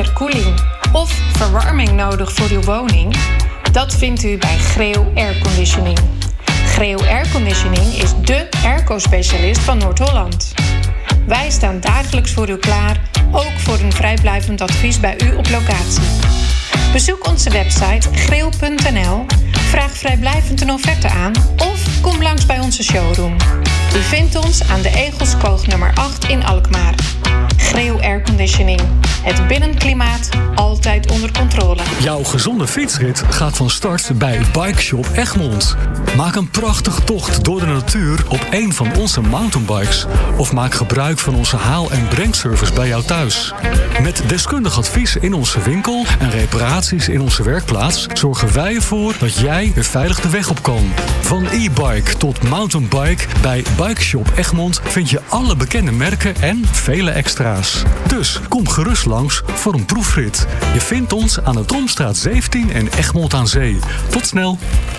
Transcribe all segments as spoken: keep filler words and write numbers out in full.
verkoeling of verwarming nodig voor uw woning? Dat vindt u bij Greeuw Airconditioning. Greeuw Airconditioning is dé airco-specialist van Noord-Holland. Wij staan dagelijks voor u klaar, ook voor een vrijblijvend advies bij u op locatie. Bezoek onze website greeuw punt n l, vraag vrijblijvend een offerte aan of kom langs bij onze showroom. U vindt ons aan de Egelskoog nummer acht in Alkmaar. Greeuw Airconditioning. Het binnenklimaat altijd onder controle. Jouw gezonde fietsrit gaat van start bij Bike Shop Egmond. Maak een prachtige tocht door de natuur op een van onze mountainbikes. Of maak gebruik van onze haal- en brengservice bij jou thuis. Met deskundig advies in onze winkel en reparaties in onze werkplaats zorgen wij ervoor dat jij weer veilig de weg op kan. Van e-bike tot mountainbike, bij Bike Shop Egmond vind je alle bekende merken en vele extra's. Dus kom gerust langs voor een proefrit. Je vindt ons aan de Tromstraat zeventien in Egmond aan Zee. Tot snel!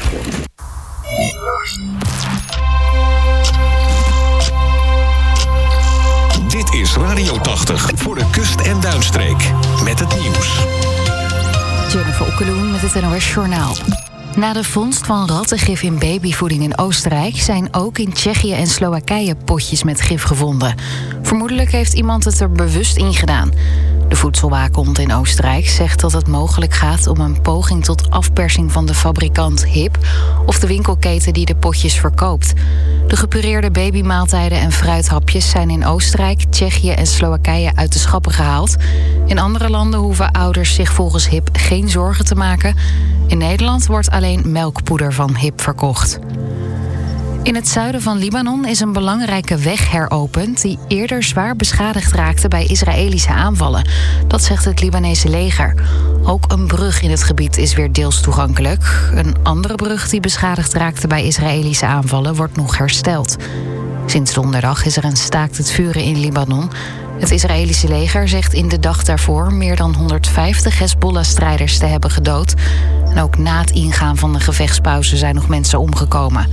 Dit is Radio tachtig voor de kust- en duinstreek. Met het nieuws. Jennifer Okkeloen met het N O S Journaal. Na de vondst van rattengif in babyvoeding in Oostenrijk zijn ook in Tsjechië en Slowakije potjes met gif gevonden. Vermoedelijk heeft iemand het er bewust in gedaan. De voedselwaakhond in Oostenrijk zegt dat het mogelijk gaat om een poging tot afpersing van de fabrikant Hip of de winkelketen die de potjes verkoopt. De gepureerde babymaaltijden en fruithapjes zijn in Oostenrijk, Tsjechië en Slowakije uit de schappen gehaald. In andere landen hoeven ouders zich volgens Hip geen zorgen te maken. In Nederland wordt alleen melkpoeder van Hip verkocht. In het zuiden van Libanon is een belangrijke weg heropend die eerder zwaar beschadigd raakte bij Israëlische aanvallen. Dat zegt het Libanese leger. Ook een brug in het gebied is weer deels toegankelijk. Een andere brug die beschadigd raakte bij Israëlische aanvallen wordt nog hersteld. Sinds donderdag is er een staakt het vuren in Libanon. Het Israëlische leger zegt in de dag daarvoor meer dan honderdvijftig Hezbollah-strijders te hebben gedood. En ook na het ingaan van de gevechtspauze zijn nog mensen omgekomen.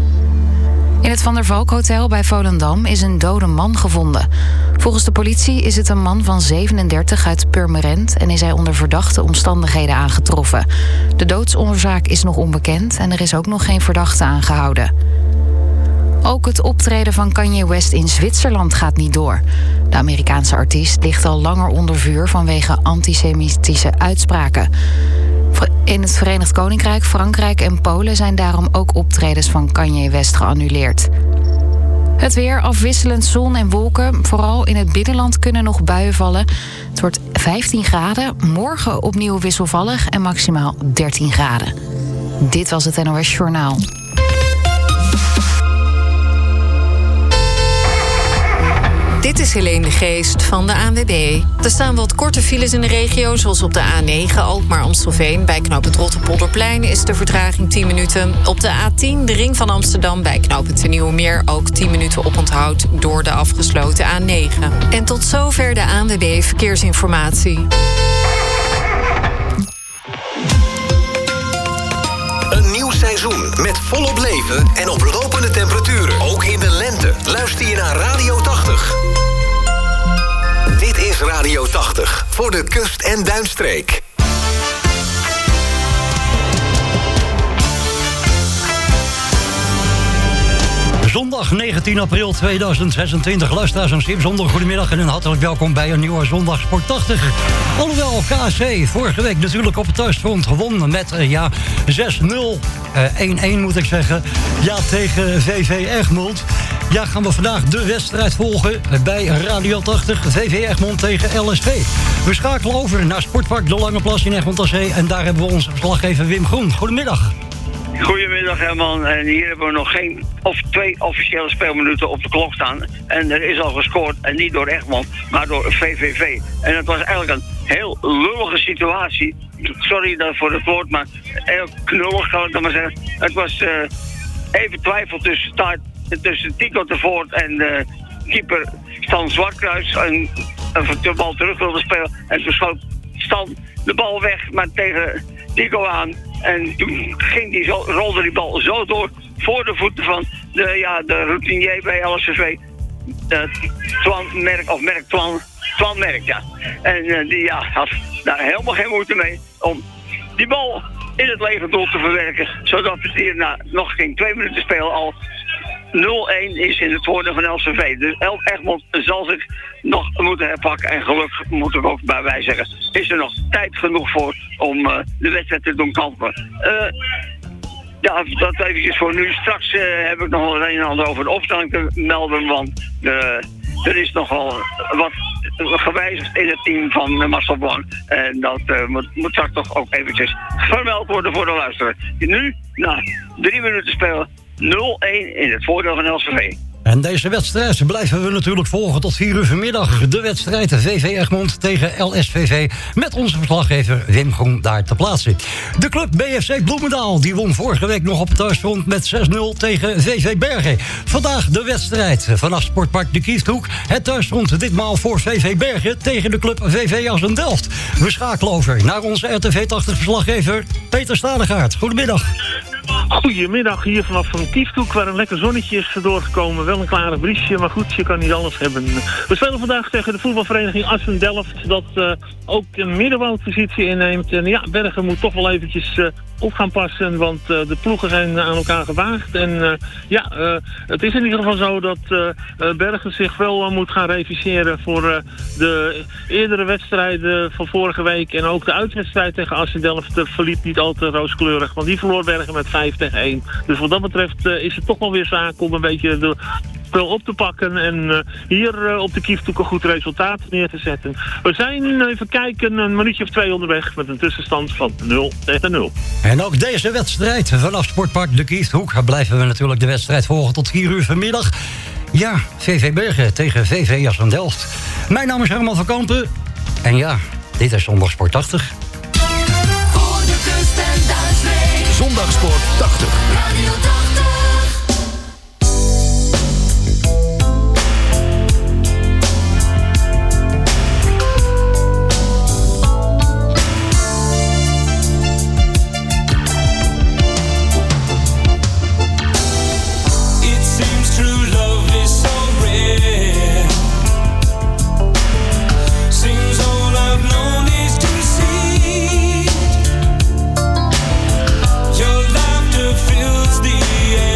In het Van der Valk Hotel bij Volendam is een dode man gevonden. Volgens de politie is het een man van zevenendertig uit Purmerend en is hij onder verdachte omstandigheden aangetroffen. De doodsoorzaak is nog onbekend en er is ook nog geen verdachte aangehouden. Ook het optreden van Kanye West in Zwitserland gaat niet door. De Amerikaanse artiest ligt al langer onder vuur vanwege antisemitische uitspraken. In het Verenigd Koninkrijk, Frankrijk en Polen zijn daarom ook optredens van Kanye West geannuleerd. Het weer, afwisselend zon en wolken. Vooral in het binnenland kunnen nog buien vallen. Het wordt vijftien graden, morgen opnieuw wisselvallig en maximaal dertien graden. Dit was het N O S Journaal. Dit is Helene de Geest van de A N W B. Er staan wat korte files in de regio, zoals op de A negen Alkmaar-Amstelveen. Bij knooppunt Rotterpolderplein is de vertraging tien minuten. Op de A tien, de ring van Amsterdam, bij knooppunt de Nieuwe Meer... ook tien minuten oponthoud door de afgesloten A negen. En tot zover de A N W B Verkeersinformatie. Een nieuw seizoen met volop leven en oplopende temperaturen. Ook in de lente. Luister je naar Radio tachtig. Dit is Radio tachtig voor de kust- en duinstreek. Zondag negentien april tweeduizend zesentwintig. Luisteraars en Simpsonder, goedemiddag en een hartelijk welkom bij een nieuwe Zondag Sport tachtig. Alhoewel K C vorige week natuurlijk op het thuisfront gewonnen met uh, ja, zes nul. Uh, één-één moet ik zeggen. Ja, tegen V V Egmond. Ja, gaan we vandaag de wedstrijd volgen bij Radio tachtig. V V Egmond tegen L S V. We schakelen over naar Sportpark De Lange Plas in Egmond aan Zee. En daar hebben we onze verslaggever Wim Groen. Goedemiddag. Goedemiddag Herman, en hier hebben we nog geen of twee officiële speelminuten op de klok staan. En er is al gescoord, en niet door Egmond, maar door V V V. En het was eigenlijk een heel lullige situatie. Sorry voor het woord, maar heel knullig kan ik dan maar zeggen. Het was uh, even twijfel tussen, start, tussen Tico de Voort en de keeper Stan Zwartkruis. En een de bal terug wilde spelen. En toen schoot Stan de bal weg, maar tegen Tico aan. En toen ging die zo, rolde die bal zo door voor de voeten van de, ja, de routinier bij L S V. Uh, Twan, Merk, of Merk Twan, Van Merk, ja. En uh, die ja, had daar helemaal geen moeite mee om die bal in het lege doel te verwerken. Zodat het hier na nog geen twee minuten spelen al nul-één is in het voordeel van L S V V. Dus El Egmond zal zich nog moeten herpakken. En gelukkig moet ik ook bij wij zeggen, is er nog tijd genoeg voor om uh, de wedstrijd te doen kampen. Uh, ja, dat eventjes voor nu. Straks uh, heb ik nog wel het een en ander over de opstelling te melden, want uh, er is nogal wat gewijzigd in het team van uh, Marcel Blanc. En dat uh, moet, moet straks toch ook eventjes vermeld worden voor de luisteraar. Nu, na drie minuten spelen, nul-één in het voordeel van L S V V. En deze wedstrijd blijven we natuurlijk volgen tot vier uur vanmiddag. De wedstrijd V V Egmond tegen L S V V... met onze verslaggever Wim Groen daar te plaatsen. De club B F C Bloemendaal die won vorige week nog op het thuisfront met zes nul tegen V V Bergen. Vandaag de wedstrijd vanaf Sportpark de Kiefhoek. Het thuisfront ditmaal voor V V Bergen tegen de club V V Assen-Delft. We schakelen over naar onze R T V tachtig verslaggever Peter Stadegaard. Goedemiddag. Goedemiddag, hier vanaf van Kiefhoek, waar een lekker zonnetje is doorgekomen. Wel een klare briesje, maar goed, je kan niet alles hebben. We spelen vandaag tegen de voetbalvereniging Assen-Delft, dat uh, ook een middenmootpositie inneemt. En ja, Bergen moet toch wel eventjes uh, op gaan passen, want uh, de ploegen zijn aan elkaar gewaagd. En uh, ja, uh, het is in ieder geval zo dat uh, uh, Bergen zich wel uh, moet gaan reviseren voor uh, de eerdere wedstrijden van vorige week. En ook de uitwedstrijd tegen Assen-Delft uh, verliep niet al te rooskleurig, want die verloor Bergen met vijf tegen één. Dus wat dat betreft uh, is het toch wel weer zaak om een beetje de spel op te pakken en uh, hier uh, op de Kiefhoek een goed resultaat neer te zetten. We zijn, uh, even kijken, een minuutje of twee onderweg met een tussenstand van nul tegen nul. En ook deze wedstrijd vanaf Sportpark de Kiefhoek blijven we natuurlijk de wedstrijd volgen tot vier uur vanmiddag. Ja, V V Bergen tegen V V Assen-Delft. Mijn naam is Herman van Kampen. En ja, dit is Zondagsport tachtig. Voor de kust en Duitsland. Zondagsport tachtig. Radio tachtig. Your laughter fills the air.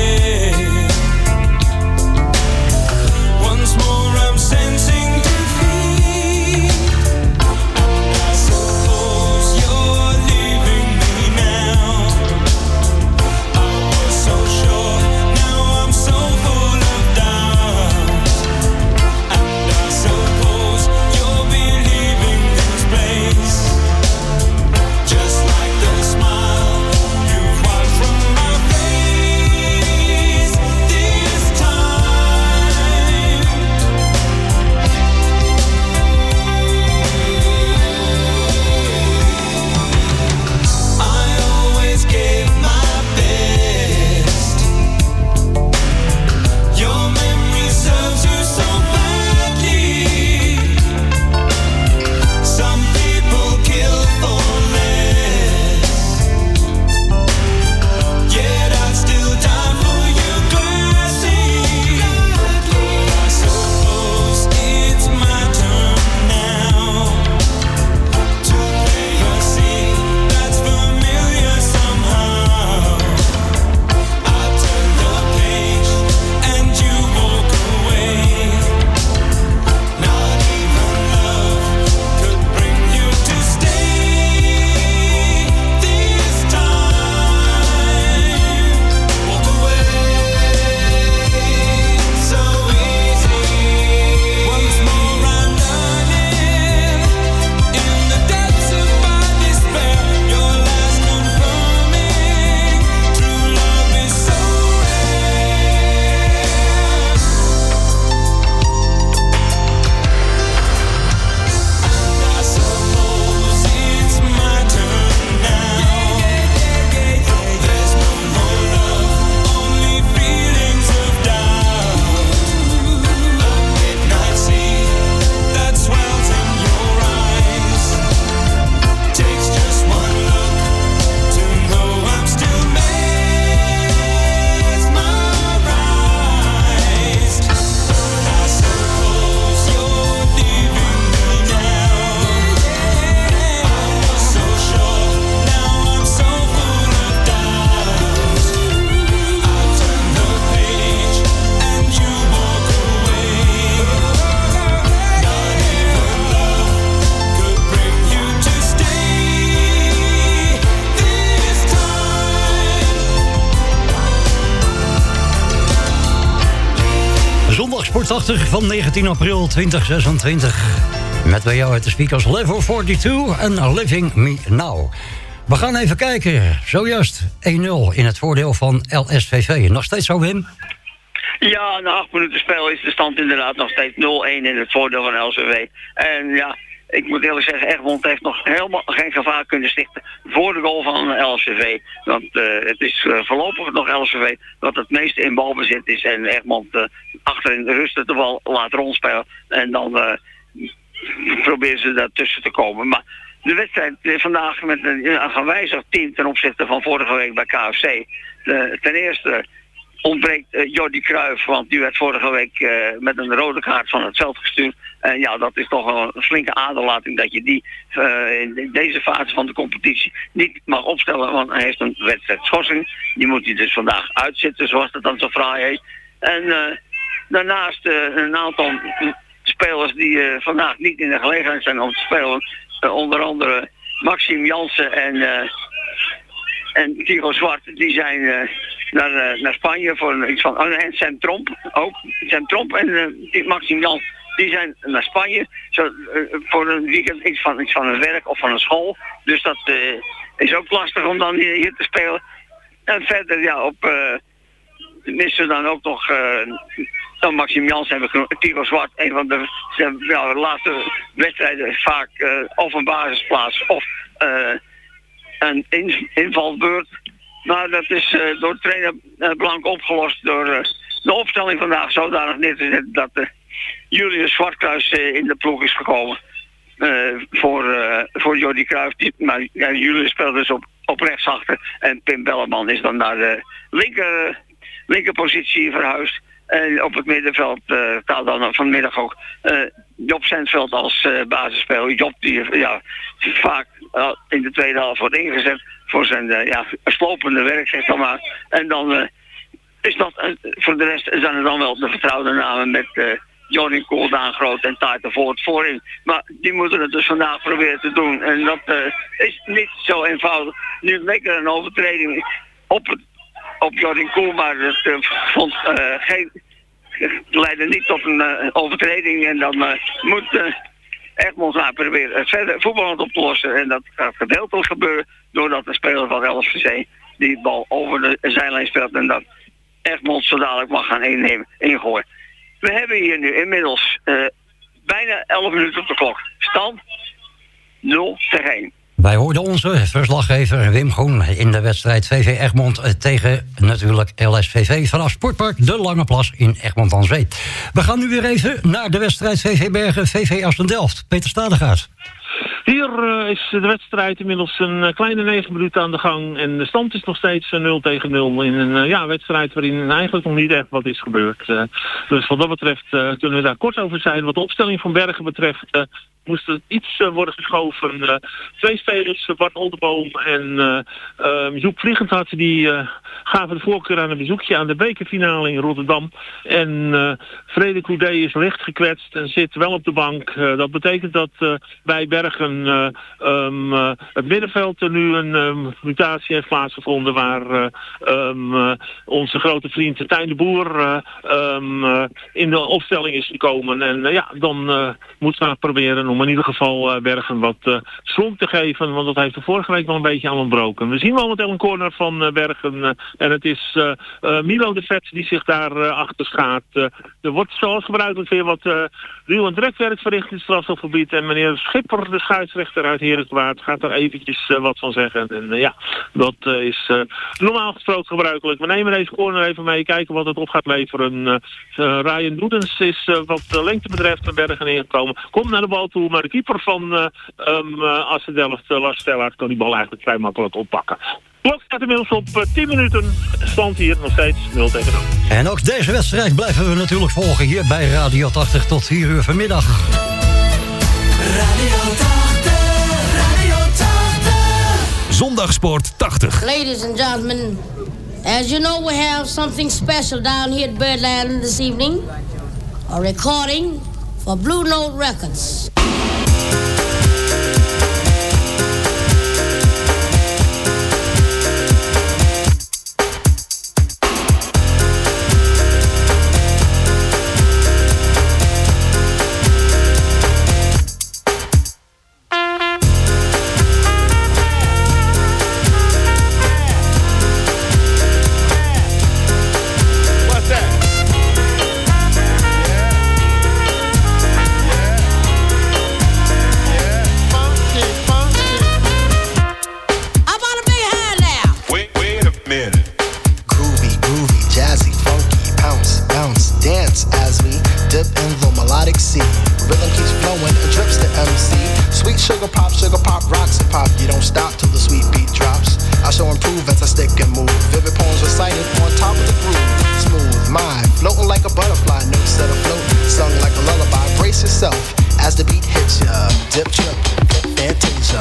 tachtig van negentien april tweeduizend zesentwintig. Met bij jou uit de speakers Level tweeënveertig en Living Me Now. We gaan even kijken. Zojuist één nul in het voordeel van L S V V. Nog steeds zo, Wim? Ja, na acht minuten spel is de stand inderdaad nog steeds nul-één in het voordeel van L S V V. En ja, ik moet eerlijk zeggen, Egmond heeft nog helemaal geen gevaar kunnen stichten voor de goal van L S V V. Want uh, het is uh, voorlopig nog L S V V dat het meeste in balbezit is. En Egmond uh, achterin de rust de bal laat rondspelen. En dan uh, proberen ze daar tussen te komen. Maar de wedstrijd uh, vandaag met een, een gewijzigd team ten opzichte van vorige week bij K F C. Uh, ten eerste ontbreekt uh, Jordi Cruijff, want die werd vorige week uh, met een rode kaart van het veld gestuurd. En ja, dat is toch wel een flinke aderlating dat je die uh, in deze fase van de competitie niet mag opstellen, want hij heeft een wedstrijdschorsing. Die moet hij dus vandaag uitzitten, zoals dat dan zo fraai heet. En uh, daarnaast uh, een aantal spelers die uh, vandaag niet in de gelegenheid zijn om te spelen. Uh, onder andere Maxime Jansen en, uh, en Tigo Zwart, die zijn uh, naar, uh, naar Spanje voor iets van... Oh, en Sam Tromp ook. Sam Tromp en uh, Maxime Jansen, die zijn naar Spanje zo, uh, voor een weekend iets van, iets van een werk of van een school. Dus dat uh, is ook lastig om dan hier, hier te spelen. En verder, ja, op... Uh, missen we dan ook nog... Uh, dan Maxime Jans hebben genoemd, Tigo Zwart, een van de, de ja, laatste wedstrijden vaak uh, of een basisplaats of uh, een in, invalbeurt. Maar dat is uh, door trainer uh, Blank opgelost door uh, de opstelling vandaag zodanig neer te zetten dat uh, Julius Zwartkruis uh, in de ploeg is gekomen uh, voor, uh, voor Jordi Cruijff. Die, maar ja, Julius speelt dus op, op rechtsachter en Pim Belleman is dan naar de linker, linkerpositie verhuisd. En op het middenveld uh, staat dan vanmiddag ook uh, Job Sendveld als uh, basisspeler. Job die ja, vaak uh, in de tweede helft wordt ingezet voor zijn uh, ja, slopende werk, zeg dan maar. En dan uh, is dat, uh, voor de rest zijn er dan wel de vertrouwde namen met uh, Johnny Kool, Daan Groot en Taarten Voort voorin. Maar die moeten het dus vandaag proberen te doen. En dat uh, is niet zo eenvoudig. Nu leek er een overtreding op het op Jordan Kool, maar het uh, vond uh, geen, leidde niet tot een uh, overtreding. En dan uh, moet uh, Egmond maar proberen uh, verder voetballend op te lossen. En dat gaat gedeeltelijk gebeuren doordat de speler van L S V C die bal over de zijlijn speelt en dat Egmond zo dadelijk mag gaan innemen, ingooien. We hebben hier nu inmiddels uh, bijna elf minuten op de klok. Stand nul tegen één. Wij hoorden onze verslaggever Wim Groen in de wedstrijd V V Egmond tegen natuurlijk L S V V vanaf Sportpark De Lange Plas in Egmond aan Zee. We gaan nu weer even naar de wedstrijd V V Bergen V V Aston-Delft. Peter Stadegaard. Hier uh, is de wedstrijd inmiddels een uh, kleine negen minuten aan de gang. En de stand is nog steeds uh, nul tegen nul in een uh, ja, wedstrijd waarin eigenlijk nog niet echt wat is gebeurd. Uh, dus wat dat betreft uh, kunnen we daar kort over zijn. Wat de opstelling van Bergen betreft uh, moest er iets uh, worden geschoven. Uh, twee spelers, uh, Bart Oldeboom en uh, uh, Joep Vliegendhart, die uh, gaven de voorkeur aan een bezoekje aan de bekerfinale in Rotterdam. En uh, Frederik Houdé is licht gekwetst en zit wel op de bank. Uh, dat betekent dat uh, bij Bergen uh, um, uh, het middenveld er nu een um, mutatie heeft plaatsgevonden waar uh, um, uh, onze grote vriend Tijn de Boer uh, um, uh, in de opstelling is gekomen. En uh, ja, dan uh, moeten we proberen om in ieder geval uh, Bergen wat uh, slomp te geven, want dat heeft de vorige week wel een beetje aan ontbroken. We zien momenteel een corner van uh, Bergen uh, en het is uh, uh, Milo de Vet die zich daar uh, achter schaart. Uh, er wordt zoals gebruikelijk weer wat uh, ruw en drukwerk verricht in het strafschopgebied en meneer Schipper, de scheidsrechter uit Herengewaard, gaat daar eventjes uh, wat van zeggen. En uh, ja, dat uh, is uh, normaal gesproken gebruikelijk. We nemen deze corner even mee, kijken wat het op gaat leveren. Uh, uh, Ryan Doedens is uh, wat de lengte betreft naar Bergen ingekomen. Komt naar de bal toe, maar de keeper van uh, um, uh, Aston-Delft, uh, Lars Stellaert, kan die bal eigenlijk vrij makkelijk oppakken. Klok staat inmiddels op uh, tien minuten. Stand hier nog steeds nul tegen nul. En ook deze wedstrijd blijven we natuurlijk volgen hier bij Radio tachtig tot vier uur vanmiddag. Radio tachtig, Radio tachtig. Zondagsport tachtig. Ladies and gentlemen, as you know, we have something special down here at Birdland this evening. A recording for Blue Note Records. Rhythm keeps flowing and drips to M C. Sweet sugar pop, sugar pop, rocks and pop. You don't stop till the sweet beat drops. I shall improve as I stick and move. Vivid poems recited on top of the groove. Smooth mind, floating like a butterfly. Notes set afloat, sung like a lullaby. Brace yourself as the beat hits ya. Dip, trip, Fantasia.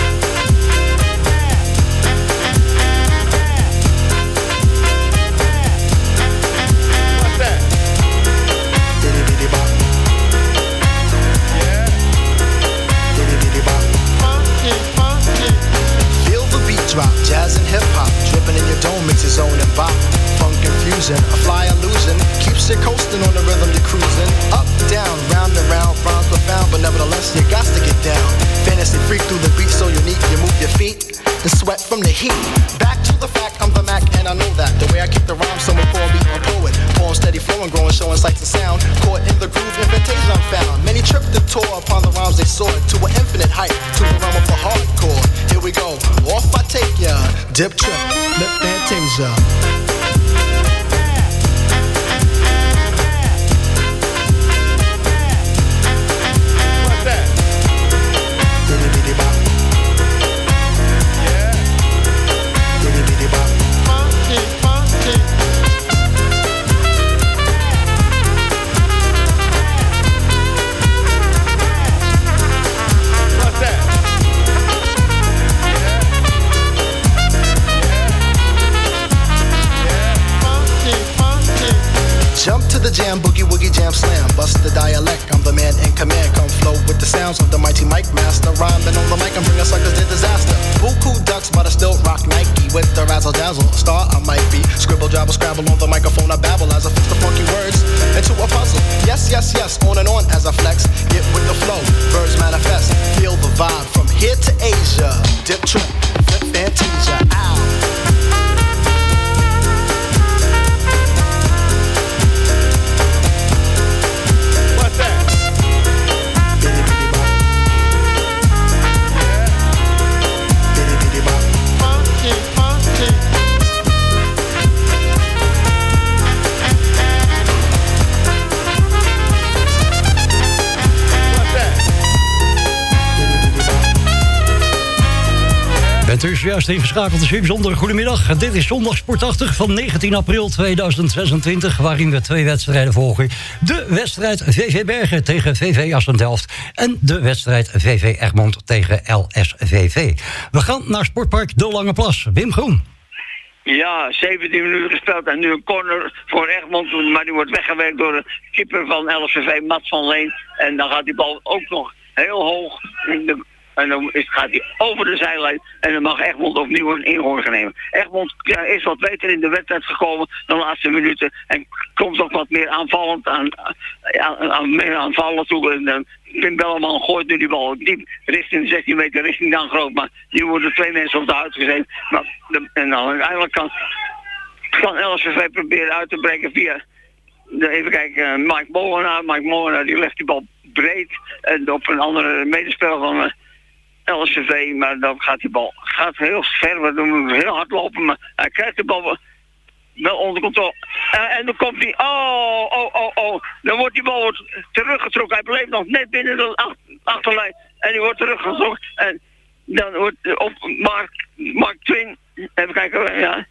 Drop, jazz and hip-hop, dripping in your dome makes your zone and bop. Funk confusion, a fly illusion, keeps you coasting on the rhythm you're cruising. Up, down, round and round, rhymes profound, but nevertheless you got to get down. Fantasy freak through the beat so unique, you move your feet and sweat from the heat. Back to the fact, I'm the Mac and I know that. The way I kick the rhyme, someone call me a poet. Poem steady flowing, growing, showing sights and sound. Caught in the groove, invitation I'm found. Many tripped and tore upon the rhymes they soared to an infinite height, to the realm of the hardcore. Here we go, off I take ya, dip trip, lip Fantasia. Jump to the jam, boogie woogie jam slam. Bust the dialect, I'm the man in command. Come flow with the sounds of the mighty mic master. Rhyming on the mic and bring us suckers to disaster. Buku ducks, but I still rock Nike with the razzle dazzle. Star I might be. Scribble, jabble, scrabble on the microphone. I babble as I fix the funky words into a puzzle. Yes, yes, yes, on and on as I flex. Get with the flow, birds manifest. Feel the vibe from here to Asia. Dip trip, flip Fantasia. Ow. Bent u zojuist ingeschakeld, dus bijzonder goedemiddag. Dit is zondag Sportachtig van negentien april tweeduizend zesentwintig... waarin we twee wedstrijden volgen. De wedstrijd V V Bergen tegen V V Assendelft... en de wedstrijd V V Egmond tegen L S V V. We gaan naar Sportpark De Lange Plas. Wim Groen. Ja, zeventien minuten gespeeld en nu een corner voor Egmond. Maar die wordt weggewerkt door de keeper van L S V V, Mats van Leen. En dan gaat die bal ook nog heel hoog in de... En dan gaat hij over de zijlijn en dan mag Egmond opnieuw een ingooi nemen. Egmond ja, is wat beter in de wedstrijd gekomen dan de laatste minuten. En komt ook wat meer aanvallend aan, aan, aan meer aanvallen toe. En uh, Pim Belleman gooit nu die bal diep richting de zestien meter, richting Dan Groot. Maar nu worden twee mensen op de huid gezet. Maar de, en dan uiteindelijk kan, kan L S V V proberen uit te breken via... De, even kijken, uh, Mike Molenaar. Mike Molenaar die legt die bal breed. En op een andere medespeler van... Uh, L S V V, maar dan gaat die bal gaat heel ver, we doen heel hard lopen, maar hij krijgt de bal wel, wel onder controle. Uh, en dan komt hij, oh, oh, oh, oh, dan wordt die bal wordt teruggetrokken. Hij bleef nog net binnen de ach, achterlijn en die wordt teruggetrokken. En dan wordt uh, op Mark, Mark Twin, even kijken, ja,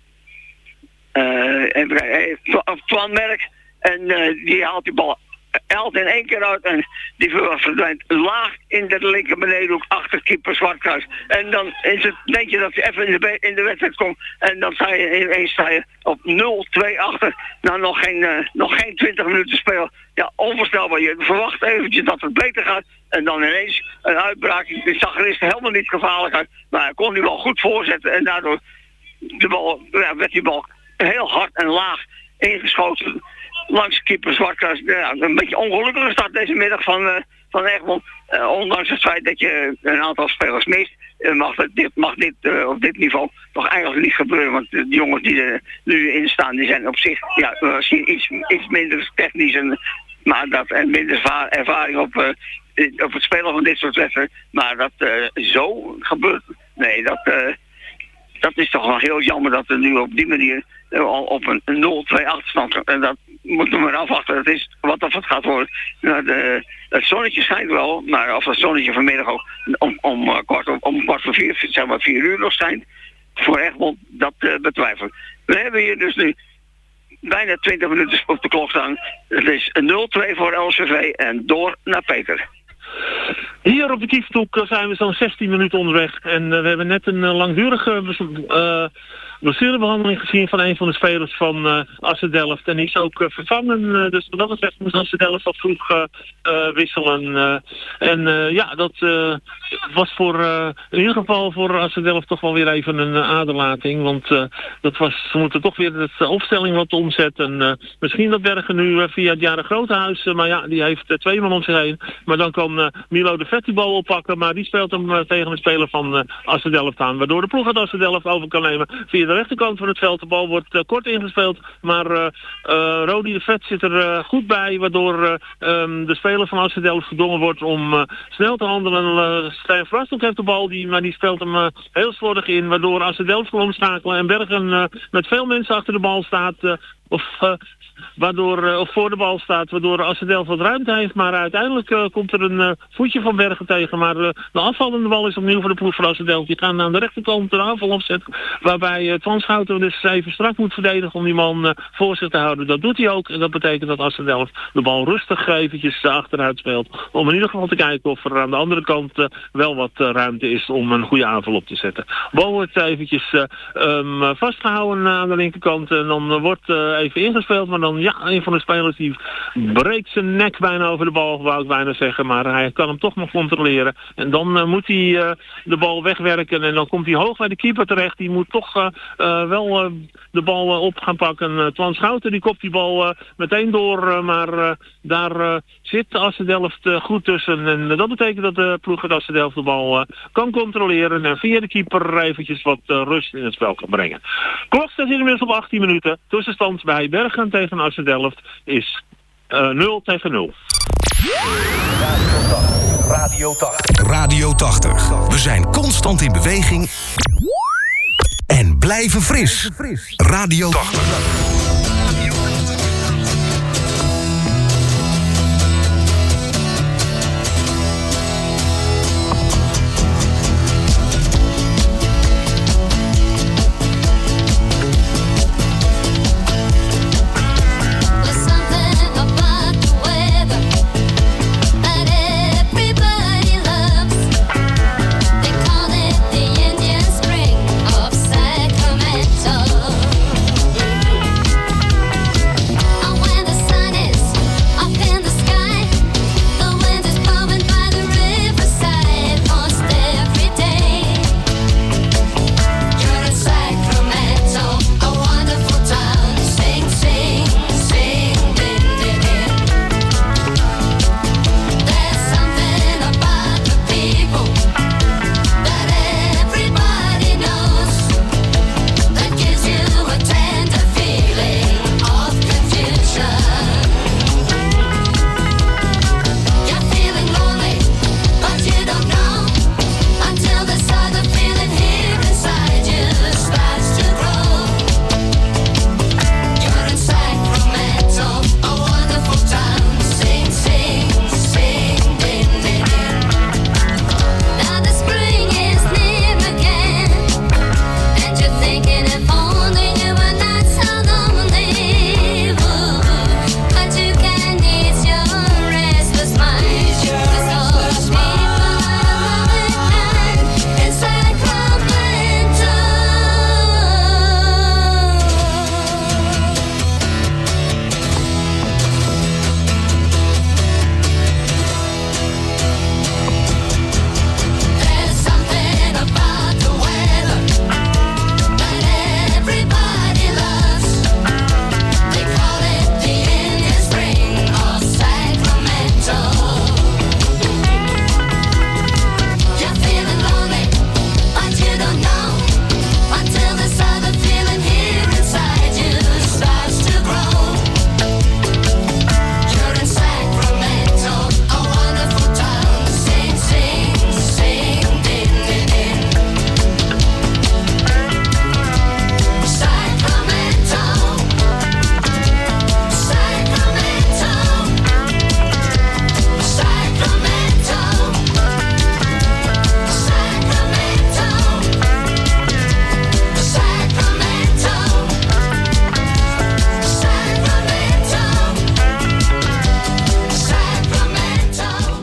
uh, even kijken, uh, Twan Merk en uh, die haalt die bal. Haalt in één keer uit en die verdwijnt laag in de linker benedenhoek achter keeper Zwartkruis. En dan is het, denk je dat je even in de, in de wedstrijd komt en dan sta je ineens sta je op nul twee achter. Nou, nog geen, uh, nog geen twintig minuten spelen. Ja, onvoorstelbaar. Je verwacht eventjes dat het beter gaat en dan ineens een uitbraak. Ik zag er helemaal niet gevaarlijk uit, maar hij kon die bal goed voorzetten en daardoor de bal, ja, werd die bal heel hard en laag ingeschoten. Langs keeper Zwartkruis. Ja, een beetje ongelukkige start deze middag van, uh, van Egmond. Uh, ondanks het feit dat je een aantal spelers mist, uh, mag dit, mag dit uh, op dit niveau toch eigenlijk niet gebeuren. Want de jongens die er nu in staan, die zijn op zich ja, misschien iets, iets minder technisch en, maar dat, en minder ervaring op, uh, op het spelen van dit soort wedstrijden. Maar dat uh, zo gebeurt, nee, dat, uh, dat is toch wel heel jammer dat er nu op die manier uh, al op een nul twee achterstand en dat moeten we maar afwachten. Het is wat of het gaat worden. Nou, de, het zonnetje schijnt wel, maar of het zonnetje vanmiddag ook om, om, uh, kwart, om, om kwart voor vier, zeg maar vier uur nog schijnt, voor Egmond, dat uh, betwijfel ik. We hebben hier dus nu bijna twintig minuten op de klok staan. Het is nul twee voor L C V en door naar Peter. Hier op de Kieftoek zijn we zo'n zestien minuten onderweg. En uh, we hebben net een uh, langdurige uh, blessurebehandeling gezien van een van de spelers van uh, Assen Delft. En die is ook uh, vervangen. Uh, dus wat dat betreft moest Assen Delft al vroeg uh, uh, wisselen. Uh, en uh, ja, dat uh, was voor uh, in ieder geval voor Assen Delft toch wel weer even een uh, aderlating. Want uh, dat was, ze moeten toch weer de uh, opstelling wat omzetten. Uh, misschien dat Bergen nu uh, via het Jaren Grotehuis. Uh, maar ja, die heeft uh, twee man om zich heen. Maar dan kan uh, Milo de Vet die bal oppakken. Maar die speelt hem uh, tegen een speler van uh, Assen Delft aan. Waardoor de ploeg uit Assen Delft over kan nemen via de rechterkant van het veld. De bal wordt uh, kort ingespeeld. Maar uh, uh, Rodi de Vet zit er uh, goed bij. Waardoor uh, um, de speler van Assen Delft gedwongen wordt om uh, snel te handelen. Uh, Stijn Vrastok heeft de bal. Die, maar die speelt hem uh, heel slordig in. Waardoor Assen Delft kan omschakelen. En Bergen uh, met veel mensen achter de bal staat. Uh, of... Uh, Waardoor, uh, of voor de bal staat, waardoor Assen Delft wat ruimte heeft. Maar uiteindelijk uh, komt er een uh, voetje van Bergen tegen. Maar uh, de afvallende bal is opnieuw voor de ploeg van Assen Delft. Die gaan aan de rechterkant de aanval opzetten. Waarbij uh, Twan Schouten dus even strak moet verdedigen om die man uh, voor zich te houden. Dat doet hij ook. En dat betekent dat Assen Delft de bal rustig eventjes uh, achteruit speelt. Om in ieder geval te kijken of er aan de andere kant uh, wel wat uh, ruimte is om een goede aanval op te zetten. De bal wordt eventjes uh, um, vastgehouden aan de linkerkant. En dan uh, wordt uh, even ingespeeld. Maar dan ja, een van de spelers die breekt zijn nek bijna over de bal, wou ik bijna zeggen. Maar hij kan hem toch nog controleren. En dan uh, moet hij uh, de bal wegwerken. En dan komt hij hoog bij de keeper terecht. Die moet toch uh, uh, wel uh, de bal uh, op gaan pakken. Uh, Twan Schouten die kopt die bal uh, meteen door. Uh, maar uh, daar uh, zit Assen Delft uh, goed tussen. En uh, dat betekent dat de ploeg uit Assen Delft de bal uh, kan controleren. En via de keeper eventjes wat uh, rust in het spel kan brengen. Klok staat inmiddels op achttien minuten. Tussenstand bij Bergen tegen Assen Delft is uh, nul tegen nul. Radio tachtig. Radio tachtig. We zijn constant in beweging en blijven fris. Radio tachtig. Sacramento.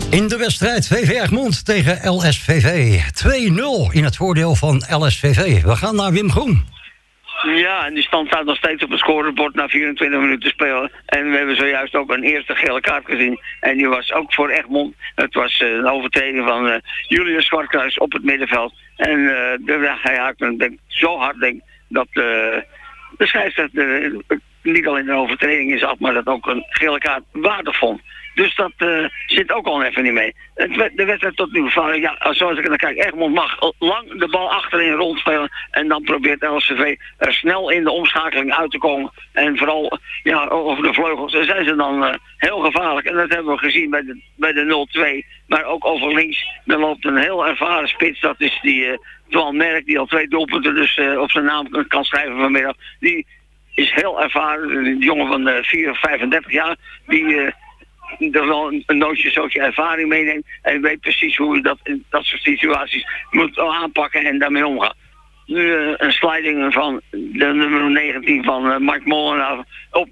In de wedstrijd V V Egmond tegen L S V V. twee nul in het voordeel van L S V V. We gaan naar Wim Groen. Ja, en die stand staat nog steeds op het scorebord na vierentwintig minuten spelen. En we hebben zojuist ook een eerste gele kaart gezien. En die was ook voor Egmond. Het was uh, een overtreding van uh, Julius Zwartkruis op het middenveld. En uh, de, hij haakte hem denk, zo hard denk, dat uh, de scheidsrechter uh, niet alleen een overtreding is af, maar dat ook een gele kaart waardig vond. Dus dat uh, zit ook al even niet mee. Het, de wedstrijd tot nu van, ja, zoals ik naar kijk, Egmond mag lang de bal achterin rondspelen. En dan probeert L S V V er snel in de omschakeling uit te komen. En vooral ja, over de vleugels zijn ze dan uh, heel gevaarlijk. En dat hebben we gezien bij de, bij de nul twee. Maar ook over links, er loopt een heel ervaren spits. Dat is die uh, Twan Merk, die al twee doelpunten dus uh, op zijn naam kan schrijven vanmiddag. Die is heel ervaren, een jongen van uh, vier, vijfendertig jaar. Die... Uh, er wel een, een nootje zootje ervaring meeneemt en weet precies hoe je dat in dat soort situaties moet aanpakken en daarmee omgaan. Nu uh, een sliding van de nummer negentien van uh, Mark Molenaar op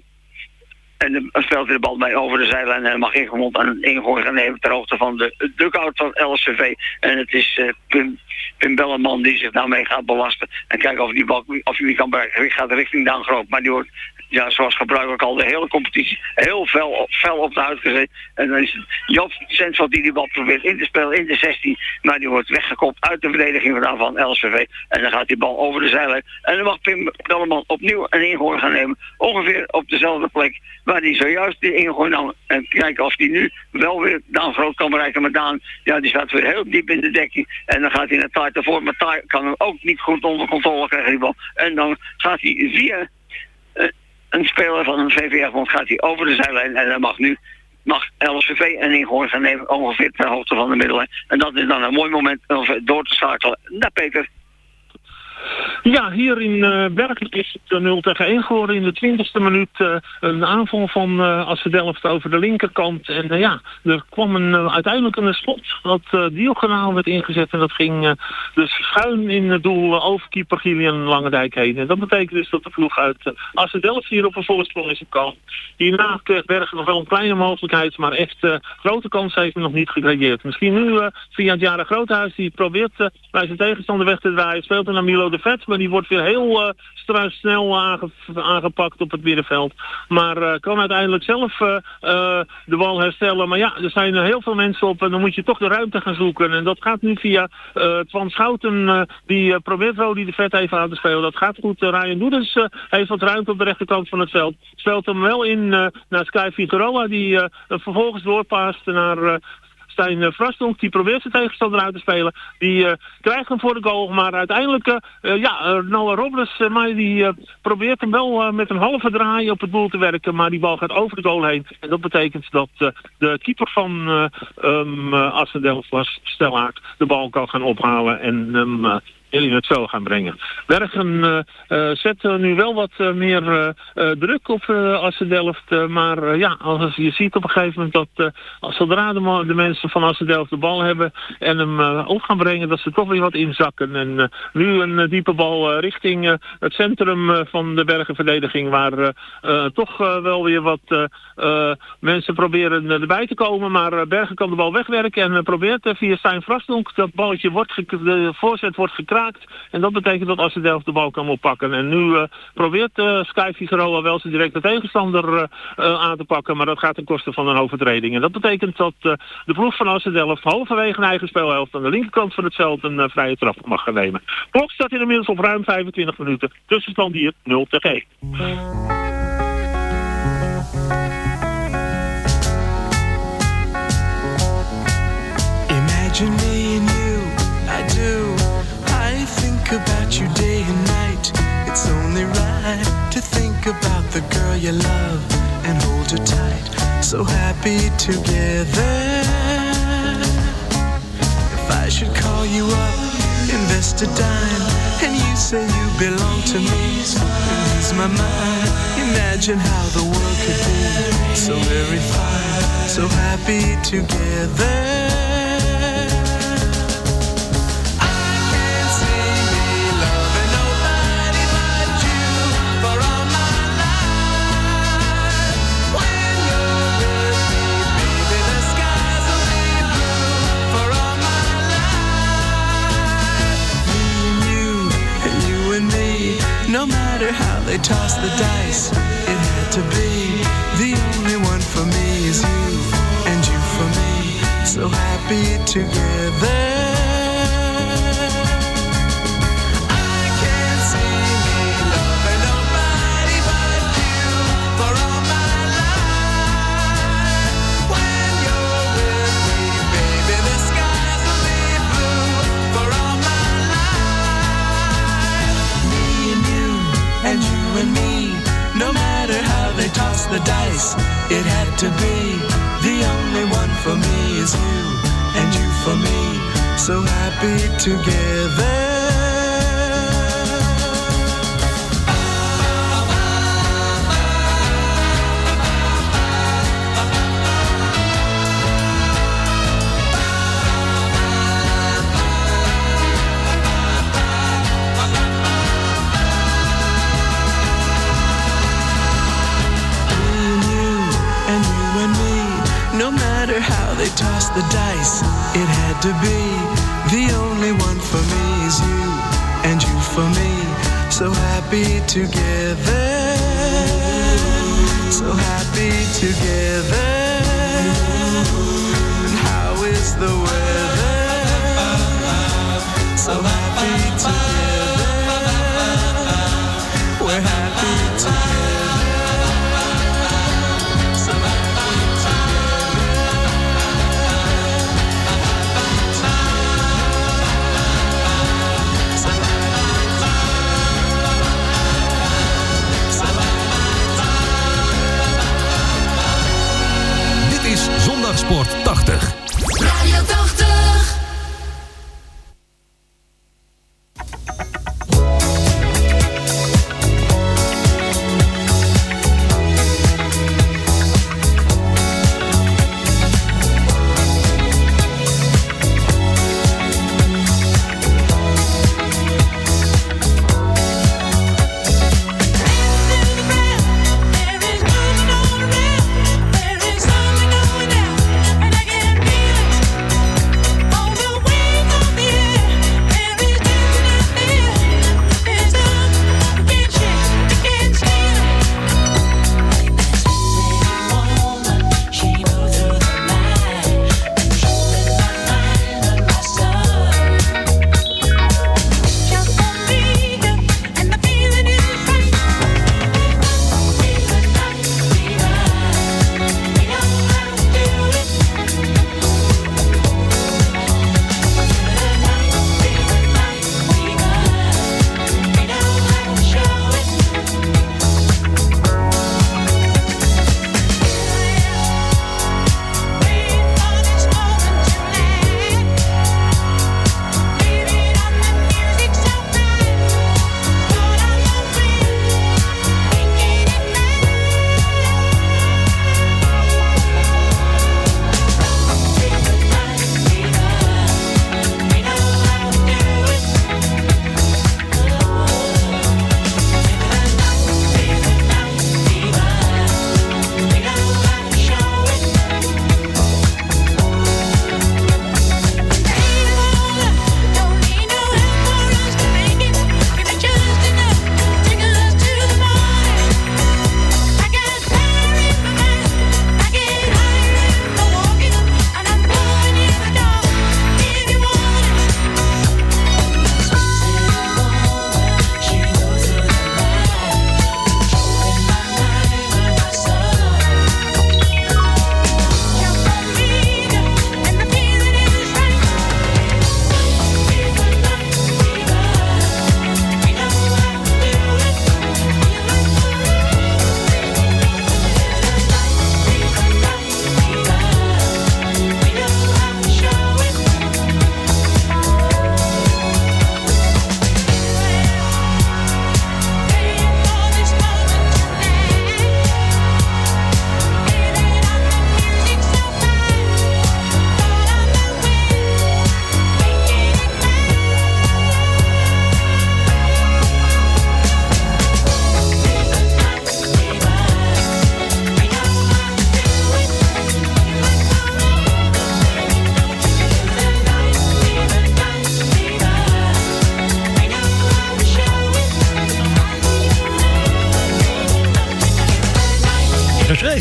en dan speelt hij de bal bij over de zijlijn en dan mag Egmond aan een ingooi gaan nemen ter hoogte van de dugout van L S V V. En het is uh, Pim, Pim Belleman die zich daarmee gaat belasten en kijken of die bal of hij die kan bereiken. Hij gaat richting Daan Groot, maar die wordt ja, zoals gebruikelijk al de hele competitie heel fel, fel op de huid gezet. En dan is het Joop Sensveld die die bal probeert in te spelen in de zestien. Maar die wordt weggekopt uit de verdediging vandaan van L S V V. En dan gaat die bal over de zijlijn. En dan mag Pim Belleman opnieuw een ingooi gaan nemen. Ongeveer op dezelfde plek waar hij zojuist die ingooi nam. En kijken of hij nu wel weer Daan Groot kan bereiken. Maar Daan, ja, die staat weer heel diep in de dekking. En dan gaat hij naar Taai ervoor. Maar Taai kan hem ook niet goed onder controle krijgen, die bal. En dan gaat hij via... Uh, een speler van een V V Egmond gaat hij over de zijlijn en dan mag nu mag L S V V een ingooi gaan nemen ongeveer ter hoogte van de middellijn. En dat is dan een mooi moment om door te schakelen naar Peter. Ja, hier in uh, Berkel is het nul tegen één geworden in de twintigste minuut. Uh, een aanval van uh, Assen Delft over de linkerkant. En uh, ja, er kwam een, uh, uiteindelijk een schot dat uh, diagonaal werd ingezet. En dat ging uh, dus schuin in het doel uh, over keeper Gillian Langendijk heen. En dat betekent dus dat de ploeg uit uh, Assen Delft hier op een voorsprong is gekomen. Hierna kreeg Bergen nog wel een kleine mogelijkheid, maar echt uh, grote kans heeft hij nog niet gecreëerd. Misschien nu uh, via het Jara Groothuis, die probeert uh, bij zijn tegenstander weg te draaien. Speelt er naar Milo de Vet, maar die wordt weer heel uh, stra- snel aange- aangepakt op het middenveld. Maar uh, kan uiteindelijk zelf uh, uh, de bal herstellen. Maar ja, er zijn uh, heel veel mensen op en dan moet je toch de ruimte gaan zoeken. En dat gaat nu via uh, Twan Schouten, uh, die uh, probeert Rodi de Vet even aan te spelen. Dat gaat goed. Uh, Ryan Doedens uh, heeft wat ruimte op de rechterkant van het veld. Speelt hem wel in uh, naar Sky Figueroa, die uh, vervolgens doorpaast naar... Uh, Stijn Vrasdonk, die probeert zijn tegenstander uit te spelen. Die uh, krijgt hem voor de goal, maar uiteindelijk, uh, uh, ja, uh, Noah Robles, uh, maar die uh, probeert hem wel uh, met een halve draai op het doel te werken, maar die bal gaat over de goal heen. En dat betekent dat uh, de keeper van uh, um, uh, Assen Delft, Lars Stellaert, de bal kan gaan ophalen en hem um, uh, in het veld gaan brengen. Bergen uh, uh, zet uh, nu wel wat uh, meer uh, uh, druk op uh, Assen Delft, uh, maar uh, ja, als je ziet op een gegeven moment dat uh, als zodra de, de mensen van Assen Delft de bal hebben en hem uh, op gaan brengen, dat ze toch weer wat inzakken. En uh, nu een uh, diepe bal uh, richting uh, het centrum uh, van de Bergenverdediging, waar uh, uh, toch uh, wel weer wat uh, uh, mensen proberen uh, erbij te komen, maar uh, Bergen kan de bal wegwerken en uh, probeert uh, via Stijn Vrasdonk, dat balletje wordt ge- de voorzet wordt gekraakt. En dat betekent dat Assen Delft de bal kan oppakken. En nu uh, probeert uh, Sky Figueroa wel zijn directe tegenstander uh, uh, aan te pakken. Maar dat gaat ten koste van een overtreding. En dat betekent dat uh, de ploeg van Assen Delft halverwege een eigen speelhelft aan de linkerkant van het veld een uh, vrije trap mag gaan nemen. Klok staat inmiddels op ruim vijfentwintig minuten. Tussenstand hier nul tegen één. Imagine me and you, I do. I think about you day and night. It's only right to think about the girl you love and hold her tight. So happy together. If I should call you up, invest a dime, and you say you belong to me, ease my mind. Imagine how the world could be so very fine, so happy together. Blue. they toss the dice. It had to be. The only one for me is you, and you for me. So happy together. Toss the dice, it had to be. The only one for me is you, and you for me. So happy together. No matter how they toss the dice, it had to be. The only one for me is you, and you for me. So happy together. So happy together. And how is the weather? So happy together. We're happy together. Sport tachtig. Radio tachtig.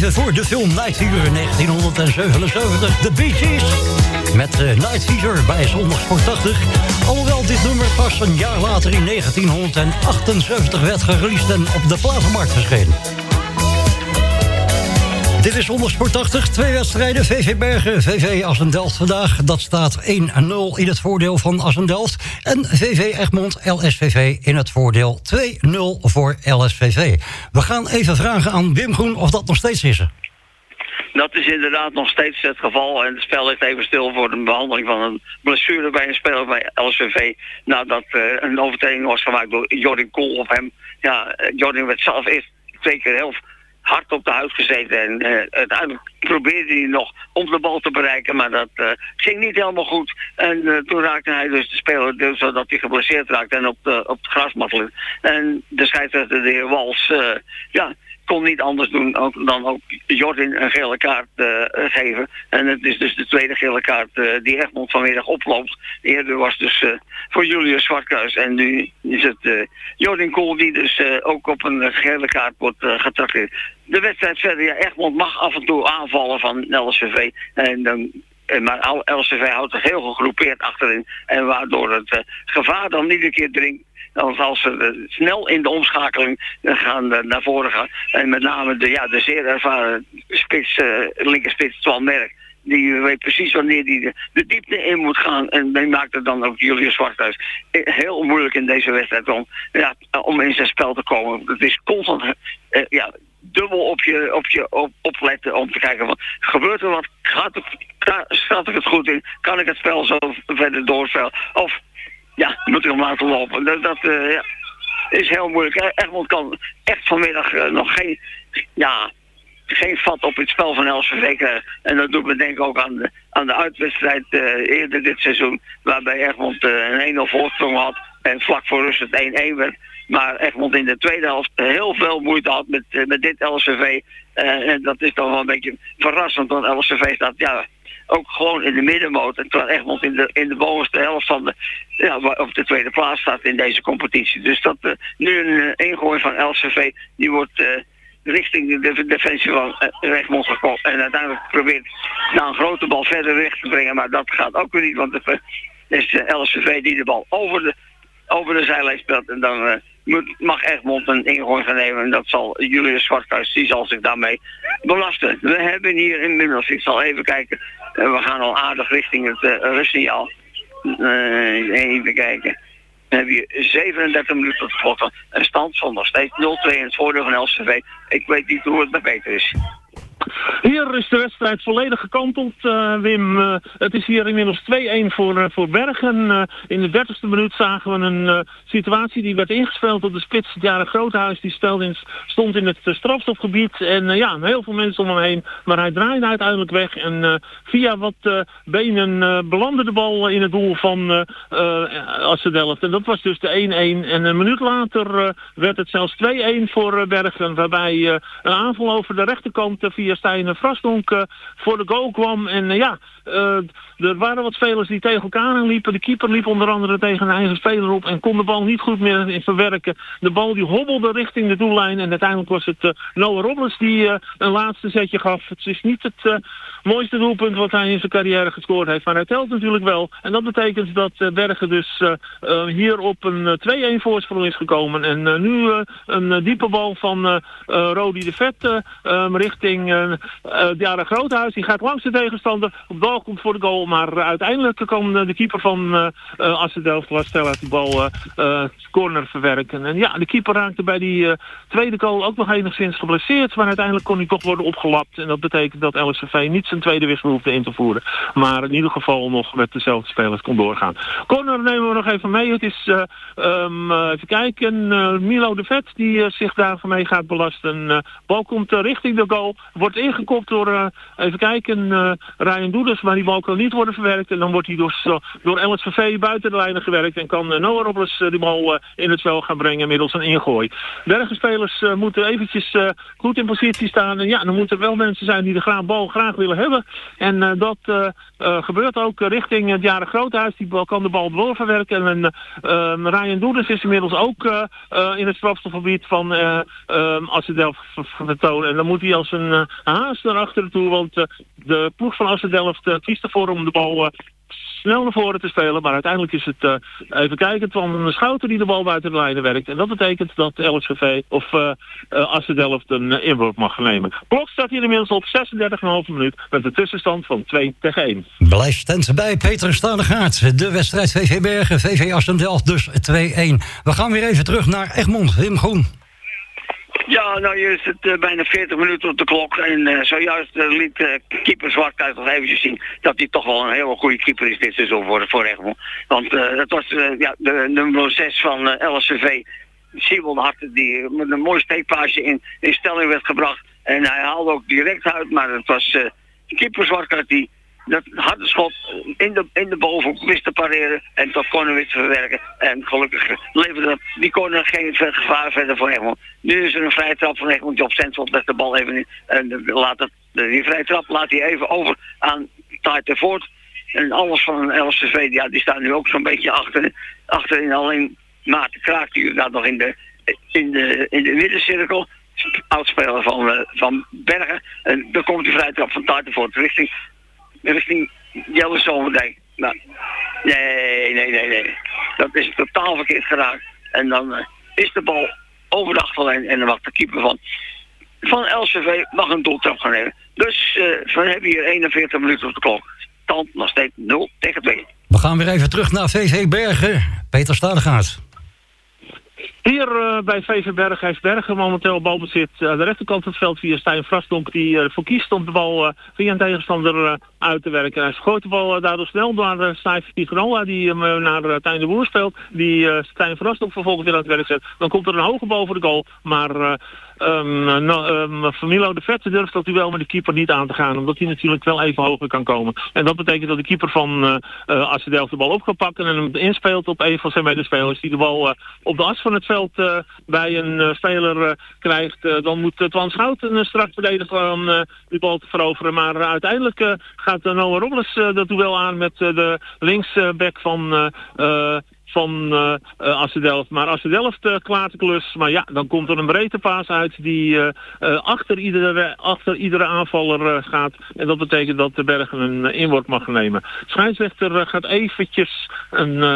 westrijden voor de film Night Fever in negentienhonderdzevenenzeventig. De Bee Gees met uh, Night Fever bij Zondagsport tachtig. Alhoewel dit nummer pas een jaar later in negentienhonderdachtenzeventig werd gereleased en op de platenmarkt verscheen. Dit is Zondagsport tachtig, twee wedstrijden, V V Bergen, V V Assendelft vandaag. Dat staat één nul in het voordeel van Assendelft. En V V Egmond, L S V V in het voordeel twee nul voor L S V V. We gaan even vragen aan Wim Groen of dat nog steeds is. Dat is inderdaad nog steeds het geval. En het spel ligt even stil voor de behandeling van een blessure bij een speler bij L S V V. Nadat uh, een overtreding was gemaakt door Jordan Kool op hem. Ja, Jordan werd zelf eerst twee keer heel hard op de huid gezeten. En uh, uiteindelijk probeerde hij nog om de bal te bereiken. Maar dat uh, ging niet helemaal goed. En uh, toen raakte hij dus de speler dus, zodat hij geblesseerd raakte en op de, op de grasmat ligt. En de scheidsrechter, de heer Wals, uh, ja... kon niet anders doen ook, dan ook Jordan een gele kaart uh, geven. En het is dus de tweede gele kaart uh, die Egmond vanmiddag oploopt. Eerder was dus uh, voor Julius Zwartkruis. En nu is het uh, Jordan Kool die dus uh, ook op een gele kaart wordt uh, getrakteerd. De wedstrijd verder, ja, Egmond mag af en toe aanvallen van L S V V. En dan... Maar L S V V houdt er heel gegroepeerd achterin. En waardoor het uh, gevaar dan niet een keer dringt. Als, als ze uh, snel in de omschakeling uh, gaan uh, naar voren gaan. En met name de, ja, de zeer ervaren spits, uh, linkerspits Twan Merk. Die weet precies wanneer hij de, de diepte in moet gaan. En die maakt het dan ook Julius Zwarthuis heel moeilijk in deze wedstrijd om, ja, om in zijn spel te komen. Het is constant... Uh, ja, dubbel op je, op je op, opletten om te kijken van, gebeurt er wat, gaat het, staat ik het goed in, kan ik het spel zo verder doorspelen of ja, moet ik hem laten lopen. Dat, dat uh, ja, is heel moeilijk. Egmond kan echt vanmiddag uh, nog geen ja, geen vat op het spel van L S V V krijgen. En dat doet me denken ook aan de, aan de uitwedstrijd uh, eerder dit seizoen, waarbij Egmond uh, een één nul voorsprong had en vlak voor rust het één één werd. Maar Egmond in de tweede helft heel veel moeite had met, uh, met dit L S V V. Uh, en dat is dan wel een beetje verrassend, want L S V V staat ja, ook gewoon in de middenmoot. En terwijl Egmond in de, in de bovenste helft van de, ja, op de tweede plaats staat in deze competitie. Dus dat uh, nu een uh, ingooi van L S V V, die wordt... Uh, richting de defensie van uh, Egmond gekomen. En uiteindelijk probeert nou een grote bal verder recht te brengen. Maar dat gaat ook weer niet, want het is uh, L S V V die de bal over de, over de zijlijn speelt. En dan uh, moet, mag Egmond een ingooi gaan nemen. En dat zal Julius Zwarthuis, die zal zich daarmee belasten. We hebben hier inmiddels, ik zal even kijken. Uh, we gaan al aardig richting het uh, rustsignaal. Uh, even kijken. We hebben hier zevenendertig minuten tot slot. Een stand van nog steeds nul twee in het voordeel van L S V V. Ik weet niet hoe het met beter is. Hier is de wedstrijd volledig gekanteld, uh, Wim. Uh, het is hier inmiddels twee één voor, uh, voor Bergen. Uh, in de dertigste minuut zagen we een uh, situatie die werd ingespeeld op de spits. Het Jaren Groothuis die in, stond in het uh, strafstofgebied. En uh, ja, heel veel mensen om hem heen. Maar hij draaide uiteindelijk weg. En uh, via wat uh, benen uh, belandde de bal in het doel van uh, uh, Assendelft. En dat was dus de één één. En een minuut later uh, werd het zelfs twee één voor uh, Bergen. Waarbij uh, een aanval over de rechterkant uh, via Stijn Vrasdonk uh, voor de goal kwam. En uh, ja, uh, er waren wat spelers die tegen elkaar aanliepen. De keeper liep onder andere tegen een eigen speler op en kon de bal niet goed meer verwerken. De bal die hobbelde richting de doellijn. En uiteindelijk was het uh, Noah Robles die uh, een laatste zetje gaf. Het is niet het uh, mooiste doelpunt wat hij in zijn carrière gescoord heeft. Maar hij telt natuurlijk wel. En dat betekent dat uh, Bergen dus uh, uh, hier op een uh, twee één voorsprong is gekomen. En uh, nu uh, een uh, diepe bal van uh, uh, Rodi de Vet uh, um, richting uh, uh, Jaren Groothuis. Die gaat langs de tegenstander. Op bal komt voor de goal. Maar uh, uiteindelijk kan uh, de keeper van uh, uh, Assendelft was Stella die bal uh, uh, corner verwerken. En ja, de keeper raakte bij die uh, tweede goal ook nog enigszins geblesseerd. Maar uiteindelijk kon hij toch worden opgelapt. En dat betekent dat L S V V niet zijn tweede wissel hoefde in te voeren. Maar in ieder geval nog met dezelfde spelers kon doorgaan. Corner nemen we nog even mee. Het is, uh, um, uh, even kijken, uh, Milo de Vet die uh, zich daarvan mee gaat belasten. Uh, bal komt uh, richting de goal. Wordt ingekopt door, uh, even kijken, uh, Ryan Doeders. Maar die bal kan niet worden verwerkt. En dan wordt hij dus, uh, door L S V V buiten de lijnen gewerkt. En kan uh, Noah Robles uh, die bal uh, in het spel gaan brengen middels een ingooi. Bergenspelers uh, moeten eventjes uh, goed in positie staan. En ja, dan moeten er wel mensen zijn die de gra- bal graag willen hebben. En uh, dat uh, uh, gebeurt ook uh, richting het Jaren Groothuis. Die bal, kan de bal doorverwerken. En uh, uh, Ryan Doeders is inmiddels ook uh, uh, in het strafstofgebied van uh, uh, Assendelft vertonen. En dan moet hij als een uh, haast naar achteren toe, want uh, de ploeg van Assen Delft uh, kiest ervoor om de bal uh, snel naar voren te spelen. Maar uiteindelijk is het, uh, even kijken, van Schouten die de bal buiten de lijnen werkt. En dat betekent dat L S V V of uh, uh, Assen Delft een uh, inworp mag nemen. Klok staat hier inmiddels op zesendertig komma vijf minuut met een tussenstand van twee tegen één. Blijf stand bij Peter Stadegaard. De wedstrijd V V Bergen, V V Assen Delft dus twee één. We gaan weer even terug naar Egmond. Wim Groen. Ja, nou hier is het uh, bijna veertig minuten op de klok. En uh, zojuist uh, liet uh, keeper Zwartkuit nog eventjes zien dat hij toch wel een hele goede keeper is dit seizoen voor, voor Egmond. Want uh, dat was uh, ja, de nummer zes van uh, L S V V, Simon Hart, die met een mooi steekpaasje in, in stelling werd gebracht. En hij haalde ook direct uit, maar het was uh, keeper Zwartkuit die dat harde schot in de, in de bovenhoek wist te pareren en tot corner wist te verwerken. En gelukkig leverde die corner geen gevaar verder voor Egmond. Nu is er een vrije trap van Egmond. Job Sensvold legt de bal even in. En laat het, die vrije trap laat hij even over aan Taartenvoort. En alles van L S V V, ja, die staan nu ook zo'n beetje achter, achterin. Alleen Maarten Kraak die daar nog in de, in de, in de middencirkel. Oudspeler van, uh, van Bergen. En dan komt die vrije trap van Taartenvoort richting... richting Jelle Zomerdijk. Nou, nee, nee, nee, nee. Dat is totaal verkeerd geraakt. En dan uh, is de bal over de achterlijn en dan mag de keeper van, van L S V V mag een doeltrap gaan nemen. Dus uh, we hebben hier eenenveertig minuten op de klok. Stand nog steeds nul tegen twee. We gaan weer even terug naar V V Bergen. Peter Stadegaard. Hier uh, bij V V Bergen heeft Bergen momenteel balbezit uh, aan de rechterkant van het veld via Stijn Vrasdonk die uh, ervoor kiest om de bal uh, via een tegenstander uh, uit te werken. Hij gooit de bal uh, daardoor snel naar uh, Stijn Figueroa die hem uh, naar uh, Tijn de Boer speelt. Die uh, Stijn Vrasdonk vervolgens weer aan het werk zet. Dan komt er een hoge bal voor de goal, maar uh, um, no, um, Familo de Vet durft dat duel met de keeper niet aan te gaan, omdat hij natuurlijk wel even hoger kan komen. En dat betekent dat de keeper van uh, uh, Assen Delft de bal op kan pakken en hem inspeelt op een van zijn medespelers die de bal uh, op de as van het veld uh, bij een uh, speler uh, krijgt. Uh, dan moet uh, Twan Schouten uh, straks verdedigen om uh, die bal te veroveren. Maar uh, uiteindelijk uh, gaat uh, Noah Robles uh, dat duel aan met uh, de linksback van... Uh, uh, van uh, uh, Assen Delft. Maar Assen Delft uh, klaart de klus. Maar ja, dan komt er een breedtepaas uit die uh, uh, achter, iedere, achter iedere aanvaller uh, gaat. En dat betekent dat de Bergen een uh, inworp mag nemen. Scheidsrechter uh, gaat eventjes een... Uh,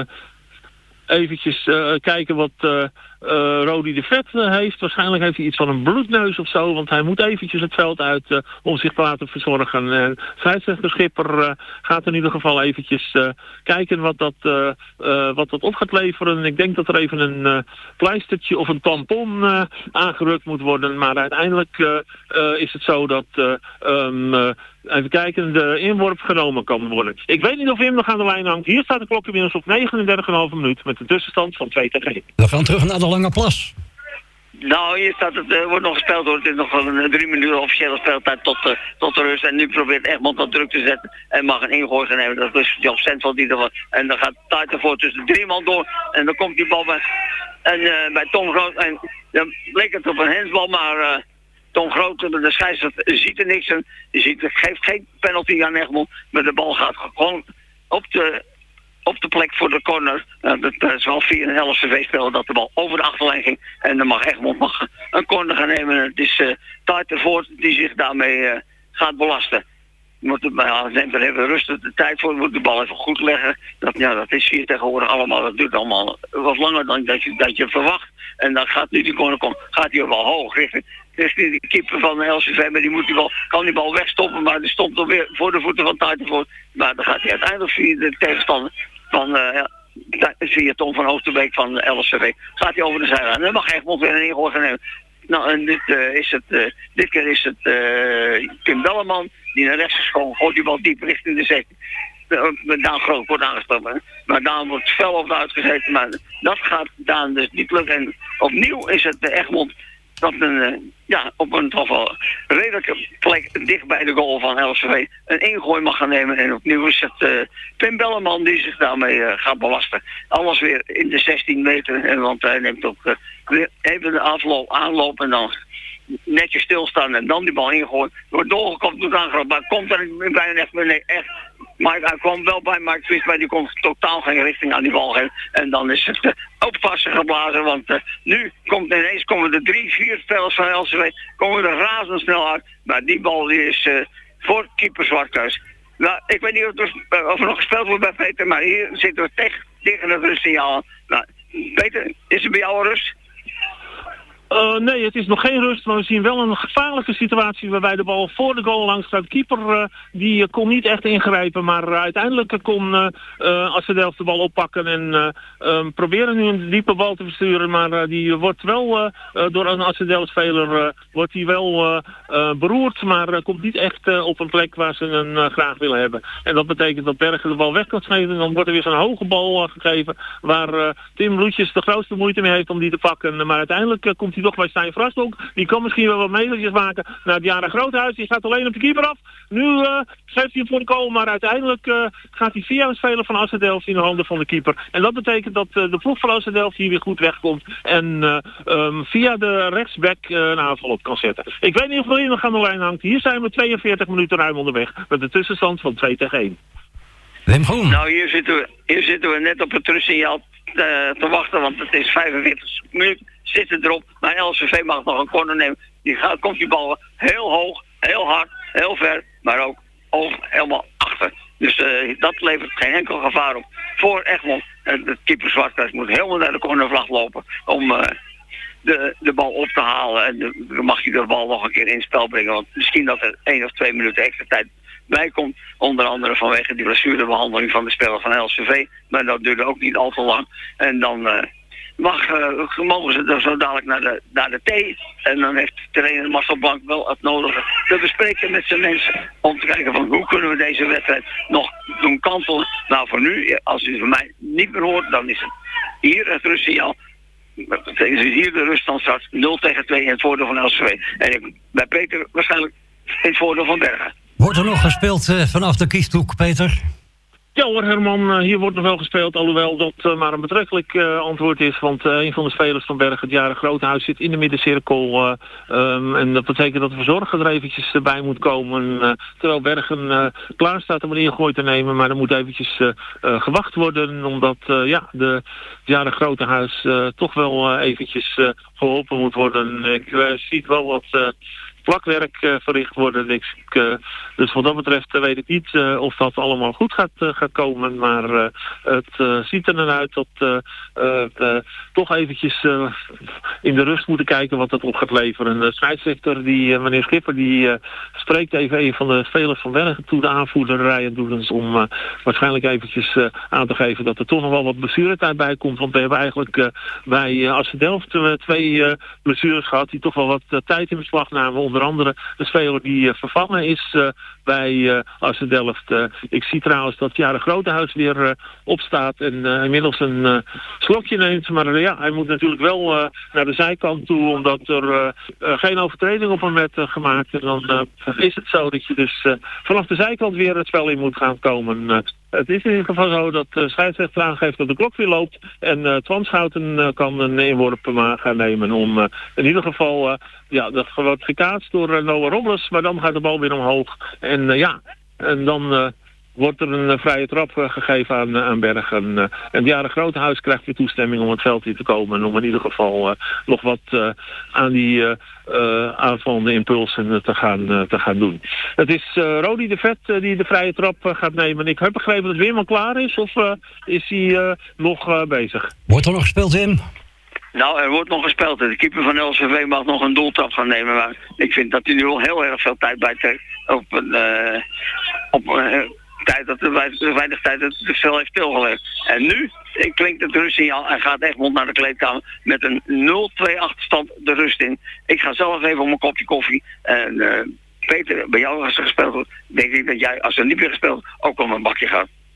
eventjes uh, kijken wat uh, uh, Rodi de Vet uh, heeft. Waarschijnlijk heeft hij iets van een bloedneus of zo, want hij moet eventjes het veld uit uh, om zich te laten verzorgen. En scheidsrechter Schipper uh, gaat in ieder geval eventjes uh, kijken wat dat, uh, uh, wat dat op gaat leveren. Ik denk dat er even een uh, pleistertje of een tampon uh, aangerukt moet worden. Maar uiteindelijk uh, uh, is het zo dat... Uh, um, uh, Even kijken, de inworp genomen kan worden. Ik weet niet of Wim nog aan de lijn hangt. Hier staat de klok inmiddels op negenendertig komma vijf minuut met een tussenstand van twee tegen één. We gaan terug naar de Lange Plas. Nou, hier staat het, uh, wordt nog gespeeld hoor. Het is nog wel een drie minuten officiële speeltijd tot, uh, tot de rust. En nu probeert Egmond wat druk te zetten en mag een ingooi gaan nemen. Dat is Job Sensvold die er wat. En dan gaat Taartenvoort tussen drie man door. En dan komt die bal bij, en, uh, bij Tom Groot. En dan bleek het op een hensbal, maar... Uh, Tom Groot, de scheidsrechter, ziet er niks en die ziet, geeft geen penalty aan Egmond. Maar de bal gaat gewoon op de, op de plek voor de corner. Uh, dat is wel via een L S V V-speler dat de bal over de achterlijn ging. En dan mag Egmond mag een corner gaan nemen. Het is uh, Taartenvoort die zich daarmee uh, gaat belasten. Moet het, ja, neemt er even rustig de tijd voor, moet de bal even goed leggen. Dat, ja, dat is hier tegenwoordig allemaal, dat duurt allemaal wat langer dan dat je, dat je verwacht. En dan gaat nu die corner komen, gaat hij wel hoog richting. Dus die keeper van de L S V V, maar die moet die bal, kan die bal wegstoppen, maar die stopt dan weer voor de voeten van Taartenvoort. Maar dan gaat hij uiteindelijk via de tegenstander van, uh, ja, via Tom van Oosterbeek van de L S V V, gaat hij over de zijlijn. En dan mag Egmond weer een ingooi gaan nemen. Nou, en dit, uh, is het, uh, dit keer is het uh, Tim Belleman die naar rechts is gekomen, gooit die bal diep richting de zestien. Uh, Daan Groot wordt aangesproken. Maar Daan wordt fel over uitgezeten. Maar dat gaat Daan dus niet lukken. En opnieuw is het uh, Egmond dat een, uh, ja, op een toch wel redelijke plek dicht bij de goal van L S V V een ingooi mag gaan nemen. En opnieuw is het uh, Pim Belleman die zich daarmee uh, gaat belasten. Alles weer in de zestien meter. En want hij neemt ook uh, weer even de afloop, aanloop en dan netjes stilstaan en dan die bal ingooien. Wordt doorgekomen door Daan Groot. Maar komt er bijna echt, nee, echt Maar hij kwam wel bij Mike Twist, maar die kon totaal geen richting aan die bal geven. En dan is het uh, oppassen geblazen, want uh, nu komt ineens komen de drie, vier spelers van L C W komen er razendsnel uit. Maar die bal die is uh, voor keeper Zwarthuis. Nou, ik weet niet of er, of er nog gespeeld wordt bij Peter, maar hier zitten we tegen, tegen het rustsignaal. Nou, Peter, is er bij jou rust? Uh, nee, het is nog geen rust, maar we zien wel een gevaarlijke situatie waarbij de bal voor de goal langs gaat. De keeper uh, die uh, kon niet echt ingrijpen, maar uh, uiteindelijk kon uh, uh, Assedelft de bal oppakken en uh, um, proberen nu een diepe bal te versturen, maar uh, die wordt wel uh, uh, door een Assedelft-speler uh, wordt die wel uh, uh, beroerd, maar uh, komt niet echt uh, op een plek waar ze hem uh, graag willen hebben. En dat betekent dat Bergen de bal weg kan geven en dan wordt er weer zo'n hoge bal uh, gegeven waar uh, Tim Bloetjes de grootste moeite mee heeft om die te pakken, maar uiteindelijk uh, komt hij toch bij Stijn Vrasdonk. Die kan misschien wel wat metertjes maken naar het Jara Groothuis. Die gaat alleen op de keeper af. Nu uh, geeft hij hem voor de goal, maar uiteindelijk uh, gaat hij via een speler van Assedelft in de handen van de keeper. En dat betekent dat uh, de ploeg van Assedelft hier weer goed wegkomt en uh, um, via de rechtsback uh, een aanval op kan zetten. Ik weet niet of er iemand aan de lijn hangt. Hier zijn we tweeënveertig minuten ruim onderweg met de tussenstand van twee tegen één. Wim Groen. Nou, hier zitten we, hier zitten we net op het rustsignaal uh, te wachten, want het is vijfenveertig minuten. Zitten erop, maar L C V mag nog een corner nemen. Die gaat, komt die bal heel hoog, heel hard, heel ver, maar ook over, helemaal achter. Dus uh, dat levert geen enkel gevaar op voor Egmond. En de keeper Zwarthuis moet helemaal naar de cornervlag lopen om uh, de, de bal op te halen. En de, dan mag hij de bal nog een keer in het spel brengen, want misschien dat er één of twee minuten extra tijd bij komt. Onder andere vanwege die blessurebehandeling van de speler van L C V. Maar dat duurde ook niet al te lang. En dan Uh, Mag, uh, mogen ze er zo dadelijk naar de, naar de thee. En dan heeft trainer Marcel Blank wel het nodige te bespreken met zijn mensen. Om te kijken van hoe kunnen we deze wedstrijd nog doen kantelen. Nou, voor nu, als u van mij niet meer hoort, dan is het hier het rustsignaal. Dat betekent hier de ruststand straks nul tegen twee in het voordeel van L C W. En ik, bij Peter waarschijnlijk in het voordeel van Bergen. Wordt er nog gespeeld uh, vanaf de kieshoek, Peter? Ja hoor Herman, hier wordt nog wel gespeeld, alhoewel dat uh, maar een betrekkelijk uh, antwoord is, want uh, een van de spelers van Bergen, het Jara Groothuis, zit in de middencirkel uh, um, en dat betekent dat de verzorger er eventjes uh, bij moet komen, uh, terwijl Bergen uh, klaar staat om een ingooi te nemen, maar er moet eventjes uh, uh, gewacht worden, omdat uh, ja, de Jara Groothuis uh, toch wel uh, eventjes uh, geholpen moet worden. Ik uh, zie wel wat Uh, plakwerk uh, verricht worden. Ik, uh, dus wat dat betreft uh, weet ik niet uh, of dat allemaal goed gaat, uh, gaat komen. Maar uh, het uh, ziet er dan uit dat uh, uh, uh, toch eventjes uh, in de rust moeten kijken wat dat op gaat leveren. De scheidsrechter, die, uh, meneer Schipper, die uh, spreekt even een van de spelers van Bergen toe, de aanvoerder Ryan Doedens, om uh, waarschijnlijk eventjes uh, aan te geven dat er toch nog wel wat blessuretijd bij komt. Want we hebben eigenlijk uh, bij uh, Assedelft uh, twee uh, blessures gehad die toch wel wat uh, tijd in beslag namen. Onder andere de speler die uh, vervangen is uh, bij uh, Assedelft. Uh, ik zie trouwens dat Jara Groothuis weer uh, opstaat en uh, inmiddels een uh, slokje neemt. Maar uh, ja, hij moet natuurlijk wel uh, naar de zijkant toe, omdat er uh, uh, geen overtreding op hem werd uh, gemaakt. En dan uh, is het zo dat je dus uh, vanaf de zijkant weer het spel in moet gaan komen. Uh, Het is in ieder geval zo dat de scheidsrechter aangeeft dat de klok weer loopt. En uh, Twan Schouten uh, kan een inworp uh, gaan nemen om uh, in ieder geval, uh, ja, dat wordt gekaatst door uh, Noah Robles. Maar dan gaat de bal weer omhoog. En uh, ja, en dan Uh, wordt er een uh, vrije trap uh, gegeven aan, uh, aan Bergen. Uh, en het Jara Groothuis krijgt weer toestemming om het veld in te komen. En om in ieder geval uh, nog wat uh, aan die uh, uh, aanvallende impulsen uh, te, gaan, uh, te gaan doen. Het is uh, Rodi de Vet uh, die de vrije trap uh, gaat nemen. Ik heb begrepen dat Weerman klaar is, of uh, is hij uh, nog uh, bezig? Wordt er nog gespeeld, in? Nou, er wordt nog gespeeld. De keeper van L C V mag nog een doeltrap gaan nemen. Maar ik vind dat hij nu al heel erg veel tijd bijtrekt op een Uh, op, uh, tijd dat er weinig tijd dat het veel heeft stilgelegd. En nu klinkt het rustsignaal en gaat Egmond naar de kleedkamer met een nul twee achterstand de rust in. Ik ga zelf even om een kopje koffie. En uh, Peter, bij jou als er gespeeld wordt, denk ik dat jij, als er niet meer gespeeld wordt, ook om een bakje gaat.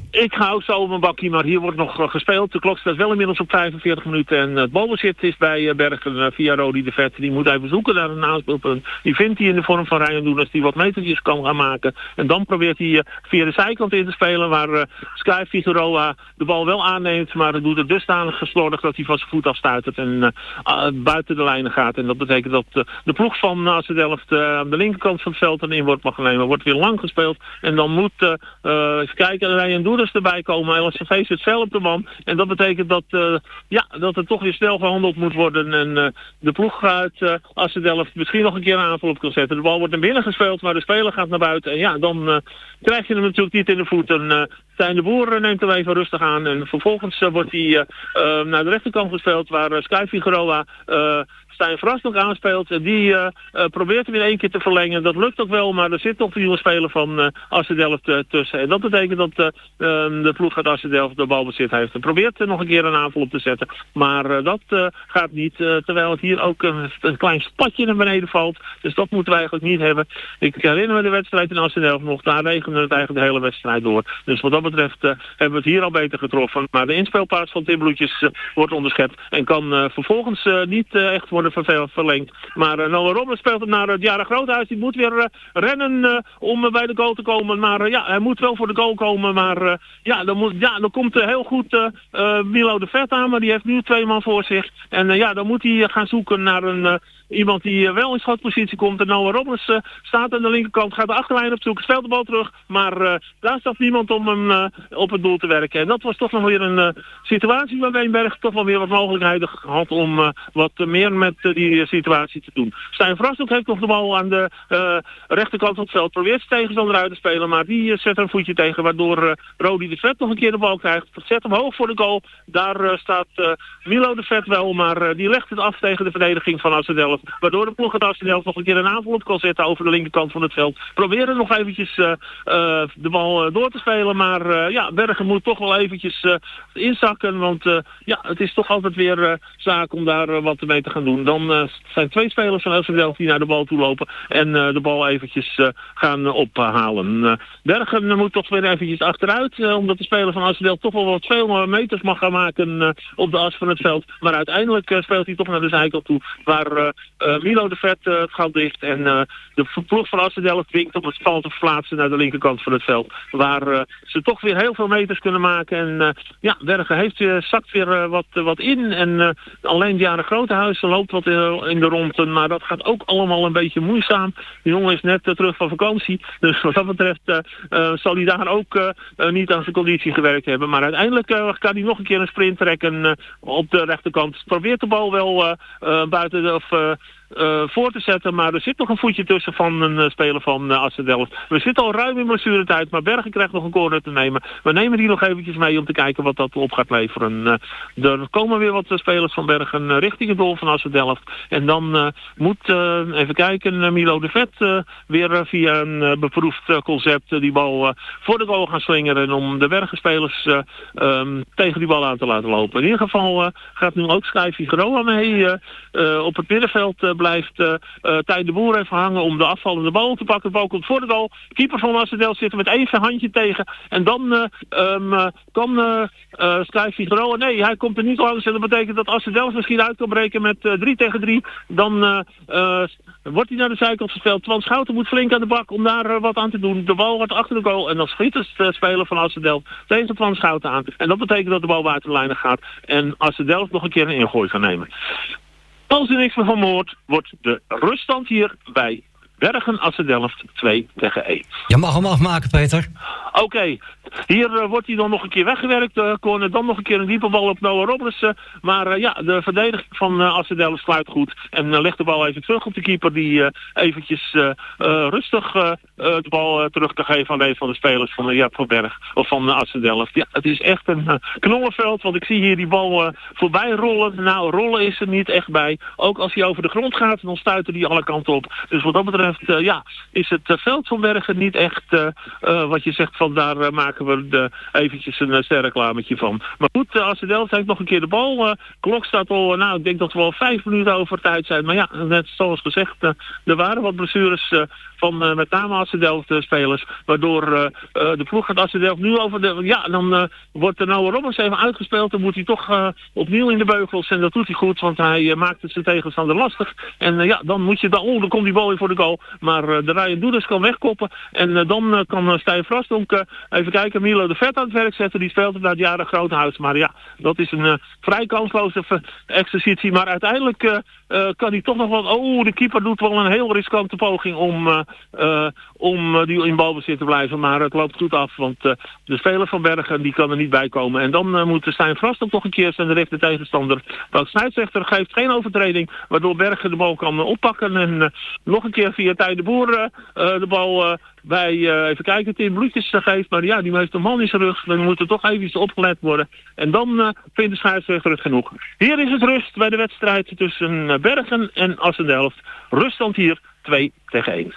Ik ga ook zo op mijn bakkie, maar hier wordt nog uh, gespeeld. De klok staat wel inmiddels op vijfenveertig minuten. En het balbezit is bij uh, Bergen uh, via Rodi de Vet. Die moet even zoeken naar een naspeelpunt. Die vindt hij in de vorm van Ryan Doeners, die wat metertjes kan gaan maken. En dan probeert hij uh, via de zijkant in te spelen, waar uh, Sky Figueroa de bal wel aanneemt. Maar het doet het dusdanig geslordig dat hij van zijn voet afstuitert en uh, uh, buiten de lijnen gaat. En dat betekent dat uh, de ploeg van A Z Delft uh, aan de linkerkant van het veld een inworp mag nemen. Wordt weer lang gespeeld. En dan moet, uh, uh, even kijken, Ryan Doeners erbij komen. L S V zit fel op de man. En dat betekent dat, uh, ja, dat er toch weer snel gehandeld moet worden. En uh, de ploeg uit uh, A Z Delft misschien nog een keer een aanval op kan zetten. De bal wordt naar binnen gespeeld, maar de speler gaat naar buiten. En ja, dan uh, krijg je hem natuurlijk niet in de voet. En uh, Stijn de Boer neemt hem even rustig aan. En vervolgens uh, wordt hij uh, uh, naar de rechterkant gespeeld, waar uh, Sky Figueroa Uh, Stijn Vras nog aanspeelt. En die uh, uh, probeert hem in één keer te verlengen. Dat lukt ook wel, maar er zit nog een nieuwe speler van uh, A Z Delft uh, tussen. En dat betekent dat uh, uh, de ploeg uit A Z Delft de balbezit heeft. En probeert er nog een keer een aanval op te zetten. Maar uh, dat uh, gaat niet. Uh, terwijl het hier ook een, een klein spatje naar beneden valt. Dus dat moeten we eigenlijk niet hebben. Ik herinner me de wedstrijd in A Z Delft nog. Daar regende het eigenlijk de hele wedstrijd door. Dus wat dat betreft uh, hebben we het hier al beter getroffen. Maar de inspeelpaas van Tim Bloetjes uh, wordt onderschept. En kan uh, vervolgens uh, niet uh, echt worden verlengd. Maar uh, Noah Robles speelt hem naar het Jara Groothuis. Die moet weer uh, rennen uh, om uh, bij de goal te komen. Maar uh, ja, hij moet wel voor de goal komen. Maar uh, ja, dan, moet, ja, dan komt uh, heel goed uh, uh, Milo de Vet aan. Maar die heeft nu twee man voor zich. En uh, ja, dan moet hij uh, gaan zoeken naar een Uh, iemand die uh, wel in schotpositie komt. En Noah Robles uh, staat aan de linkerkant, gaat de achterlijn op zoek, speelt de bal terug. Maar uh, daar staat niemand om hem uh, op het doel te werken. En dat was toch nog weer een uh, situatie waar Beenberg toch wel weer wat mogelijkheden had om uh, wat meer met uh, die uh, situatie te doen. Stijn Vrasdok heeft nog de bal aan de uh, rechterkant van het veld. Probeert zijn tegenstander uit te spelen, maar die uh, zet er een voetje tegen, waardoor uh, Rodi de Vet nog een keer de bal krijgt. Zet hem hoog voor de goal. Daar uh, staat uh, Milo de Vet wel, maar uh, die legt het af tegen de verdediging van A Z Delft. Waardoor de ploeg uit A Z Delft nog een keer een aanval op kan zetten over de linkerkant van het veld. Proberen nog eventjes uh, uh, de bal uh, door te spelen. Maar uh, ja, Bergen moet toch wel eventjes uh, inzakken. Want uh, ja, het is toch altijd weer uh, zaak om daar uh, wat mee te gaan doen. Dan uh, zijn twee spelers van A Z Delft die naar de bal toe lopen. En uh, de bal eventjes uh, gaan uh, ophalen. Uh, Bergen uh, moet toch weer eventjes achteruit. Uh, omdat de speler van A Z Delft toch wel wat veel meters mag gaan maken uh, op de as van het veld. Maar uiteindelijk uh, speelt hij toch naar de zijkant toe. Waar Uh, uh, Milo de Vet uh, het gaat dicht. En uh, de ploeg van A Z Delft dwingt op het spel te verplaatsen naar de linkerkant van het veld. Waar uh, ze toch weer heel veel meters kunnen maken. En uh, ja, Bergen heeft, uh, zakt weer uh, wat, uh, wat in. En uh, alleen Jaren Grotehuizen loopt wat uh, in de ronde. Maar dat gaat ook allemaal een beetje moeizaam. De jongen is net uh, terug van vakantie. Dus wat dat betreft uh, uh, zal hij daar ook uh, uh, niet aan zijn conditie gewerkt hebben. Maar uiteindelijk uh, kan hij nog een keer een sprint trekken uh, op de rechterkant. Probeert de bal wel uh, uh, buiten de of uh, uh, voor te zetten. Maar er zit nog een voetje tussen van een uh, speler van uh, A Z Delft. We zitten al ruim in blessuretijd, maar Bergen krijgt nog een corner te nemen. We nemen die nog eventjes mee om te kijken wat dat op gaat leveren. Uh, er komen weer wat uh, spelers van Bergen uh, richting het doel van A Z Delft. En dan uh, moet, uh, even kijken, uh, Milo de Vet uh, weer uh, via een uh, beproefd uh, concept uh, die bal uh, voor de goal gaan slingeren. Om de Bergenspelers uh, um, tegen die bal aan te laten lopen. In ieder geval uh, gaat nu ook Sky Figueroa mee. Uh, uh, op het middenveld uh, blijft uh, uh, Tijn de Boer even hangen om de afvallende bal te pakken. De bal komt voor de goal. Keeper van A Z Delft zit er met één handje tegen. En dan uh, um, uh, kan uh, uh, Sky Figueroa... Nee, hij komt er niet langs. En dat betekent dat A Z Delft misschien uit kan breken met uh, drie tegen drie. Dan uh, uh, wordt hij naar de zijkant gespeeld. Twan Schouten moet flink aan de bak om daar uh, wat aan te doen. De bal wordt achter de goal. En dan schiet het uh, speler van A Z Delft tegen Twan Schouten aan. En dat betekent dat de bal buiten de lijnen gaat. En A Z Delft nog een keer een ingooi kan nemen. Als er niks meer van hoort, wordt de ruststand hier bij Bergen A Z Delft twee tegen één. Je mag hem afmaken, Peter. Oké, okay. Hier uh, wordt hij dan nog een keer weggewerkt. Uh, corner, dan nog een keer een diepe bal op Noah Robles. Uh, maar uh, ja, de verdediging van uh, A Z Delft sluit goed. En uh, legt de bal even terug op de keeper die uh, eventjes uh, uh, rustig uh, uh, de bal uh, terug kan geven aan een van de spelers van, uh, ja, van Berg of van uh, A Z Delft. Ja, het is echt een uh, knollenveld, want ik zie hier die bal uh, voorbij rollen. Nou, rollen is er niet echt bij. Ook als hij over de grond gaat, dan stuiten die alle kanten op. Dus wat dat betreft betreft, uh, ja, is het uh, veld van Bergen niet echt uh, uh, wat je zegt van daar uh, maken we de, eventjes een uh, sterreclametje van. Maar goed, uh, als de Delft heeft nog een keer de bal. Uh, klok staat al, uh, nou ik denk dat we al vijf minuten over tijd zijn. Maar ja, net zoals gezegd, uh, er waren wat blessures uh, van uh, met name Assen Delft uh, spelers. Waardoor uh, uh, de ploeg gaat Assen Delft nu over de... Ja, dan uh, wordt er Noah Robbers even uitgespeeld. Dan moet hij toch uh, opnieuw in de beugels. En dat doet hij goed, want hij uh, maakt het zijn tegenstander lastig. En uh, ja, dan moet je dan... Oh, dan komt die bal weer voor de goal. Maar uh, de Ryan Doeders kan wegkoppen. En uh, dan uh, kan uh, Stijn Vrasdonk uh, even kijken. Milo de Vet aan het werk zetten. Die speelt naar het jaren Groothuis. Maar ja, dat is een uh, vrij kansloze uh, exercitie. Maar uiteindelijk... Uh, Uh, kan hij toch nog wel... Oh, de keeper doet wel een heel riskante poging om, uh, uh, om uh, die in balbezit te blijven. Maar het loopt goed af, want uh, de speler van Bergen die kan er niet bij komen. En dan uh, moet Stijn Vrast ook nog een keer zijn rechter tegenstander. De scheidsrechter geeft geen overtreding, waardoor Bergen de bal kan uh, oppakken. En uh, nog een keer via Tij de Boer uh, uh, de bal... Uh, bij, uh, even kijken, Tim Bloetjes geeft. Maar ja, die heeft een man in zijn rug. Dan moet er toch even opgelet worden. En dan uh, vindt de scheidsrechter het genoeg. Hier is het rust bij de wedstrijd tussen Bergen en Assen Delft. Ruststand hier twee tegen één.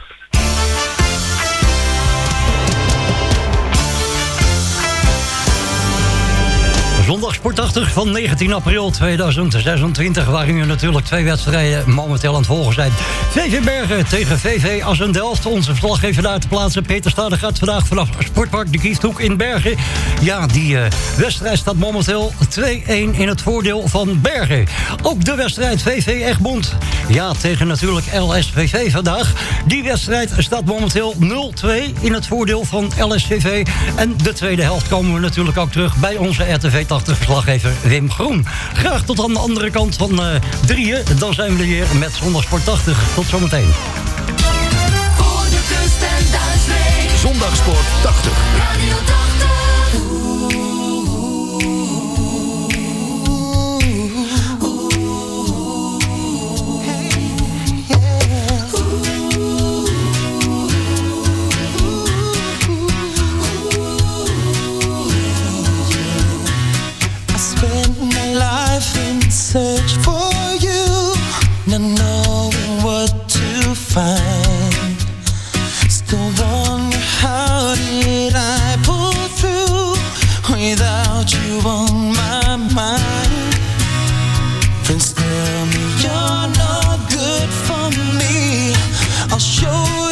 Zondag Sportachtig van negentien april tweeduizend zesentwintig... waarin we natuurlijk twee wedstrijden momenteel aan het volgen zijn. V V Bergen tegen V V Assen Delft. Onze verslaggever daar te plaatsen, Peter Stade, gaat vandaag vanaf Sportpark de Kiefhoek in Bergen. Ja, die uh, wedstrijd staat momenteel twee-één in het voordeel van Bergen. Ook de wedstrijd V V Egmond. Ja, tegen natuurlijk L S V V vandaag. Die wedstrijd staat momenteel nul-twee in het voordeel van L S V V. En de tweede helft komen we natuurlijk ook terug bij onze R T V verslaggever Wim Groen. Graag tot aan de andere kant van uh, drieën. Dan zijn we er weer met Zondag Sportachtig. Tot zometeen. Voor de kust en Duitsland. Zondag Sportachtig. Radio tachtig. Search for you, not knowing what to find. Still wonder how did I pull through without you on my mind. Friends tell me you're not good for me. I'll show you.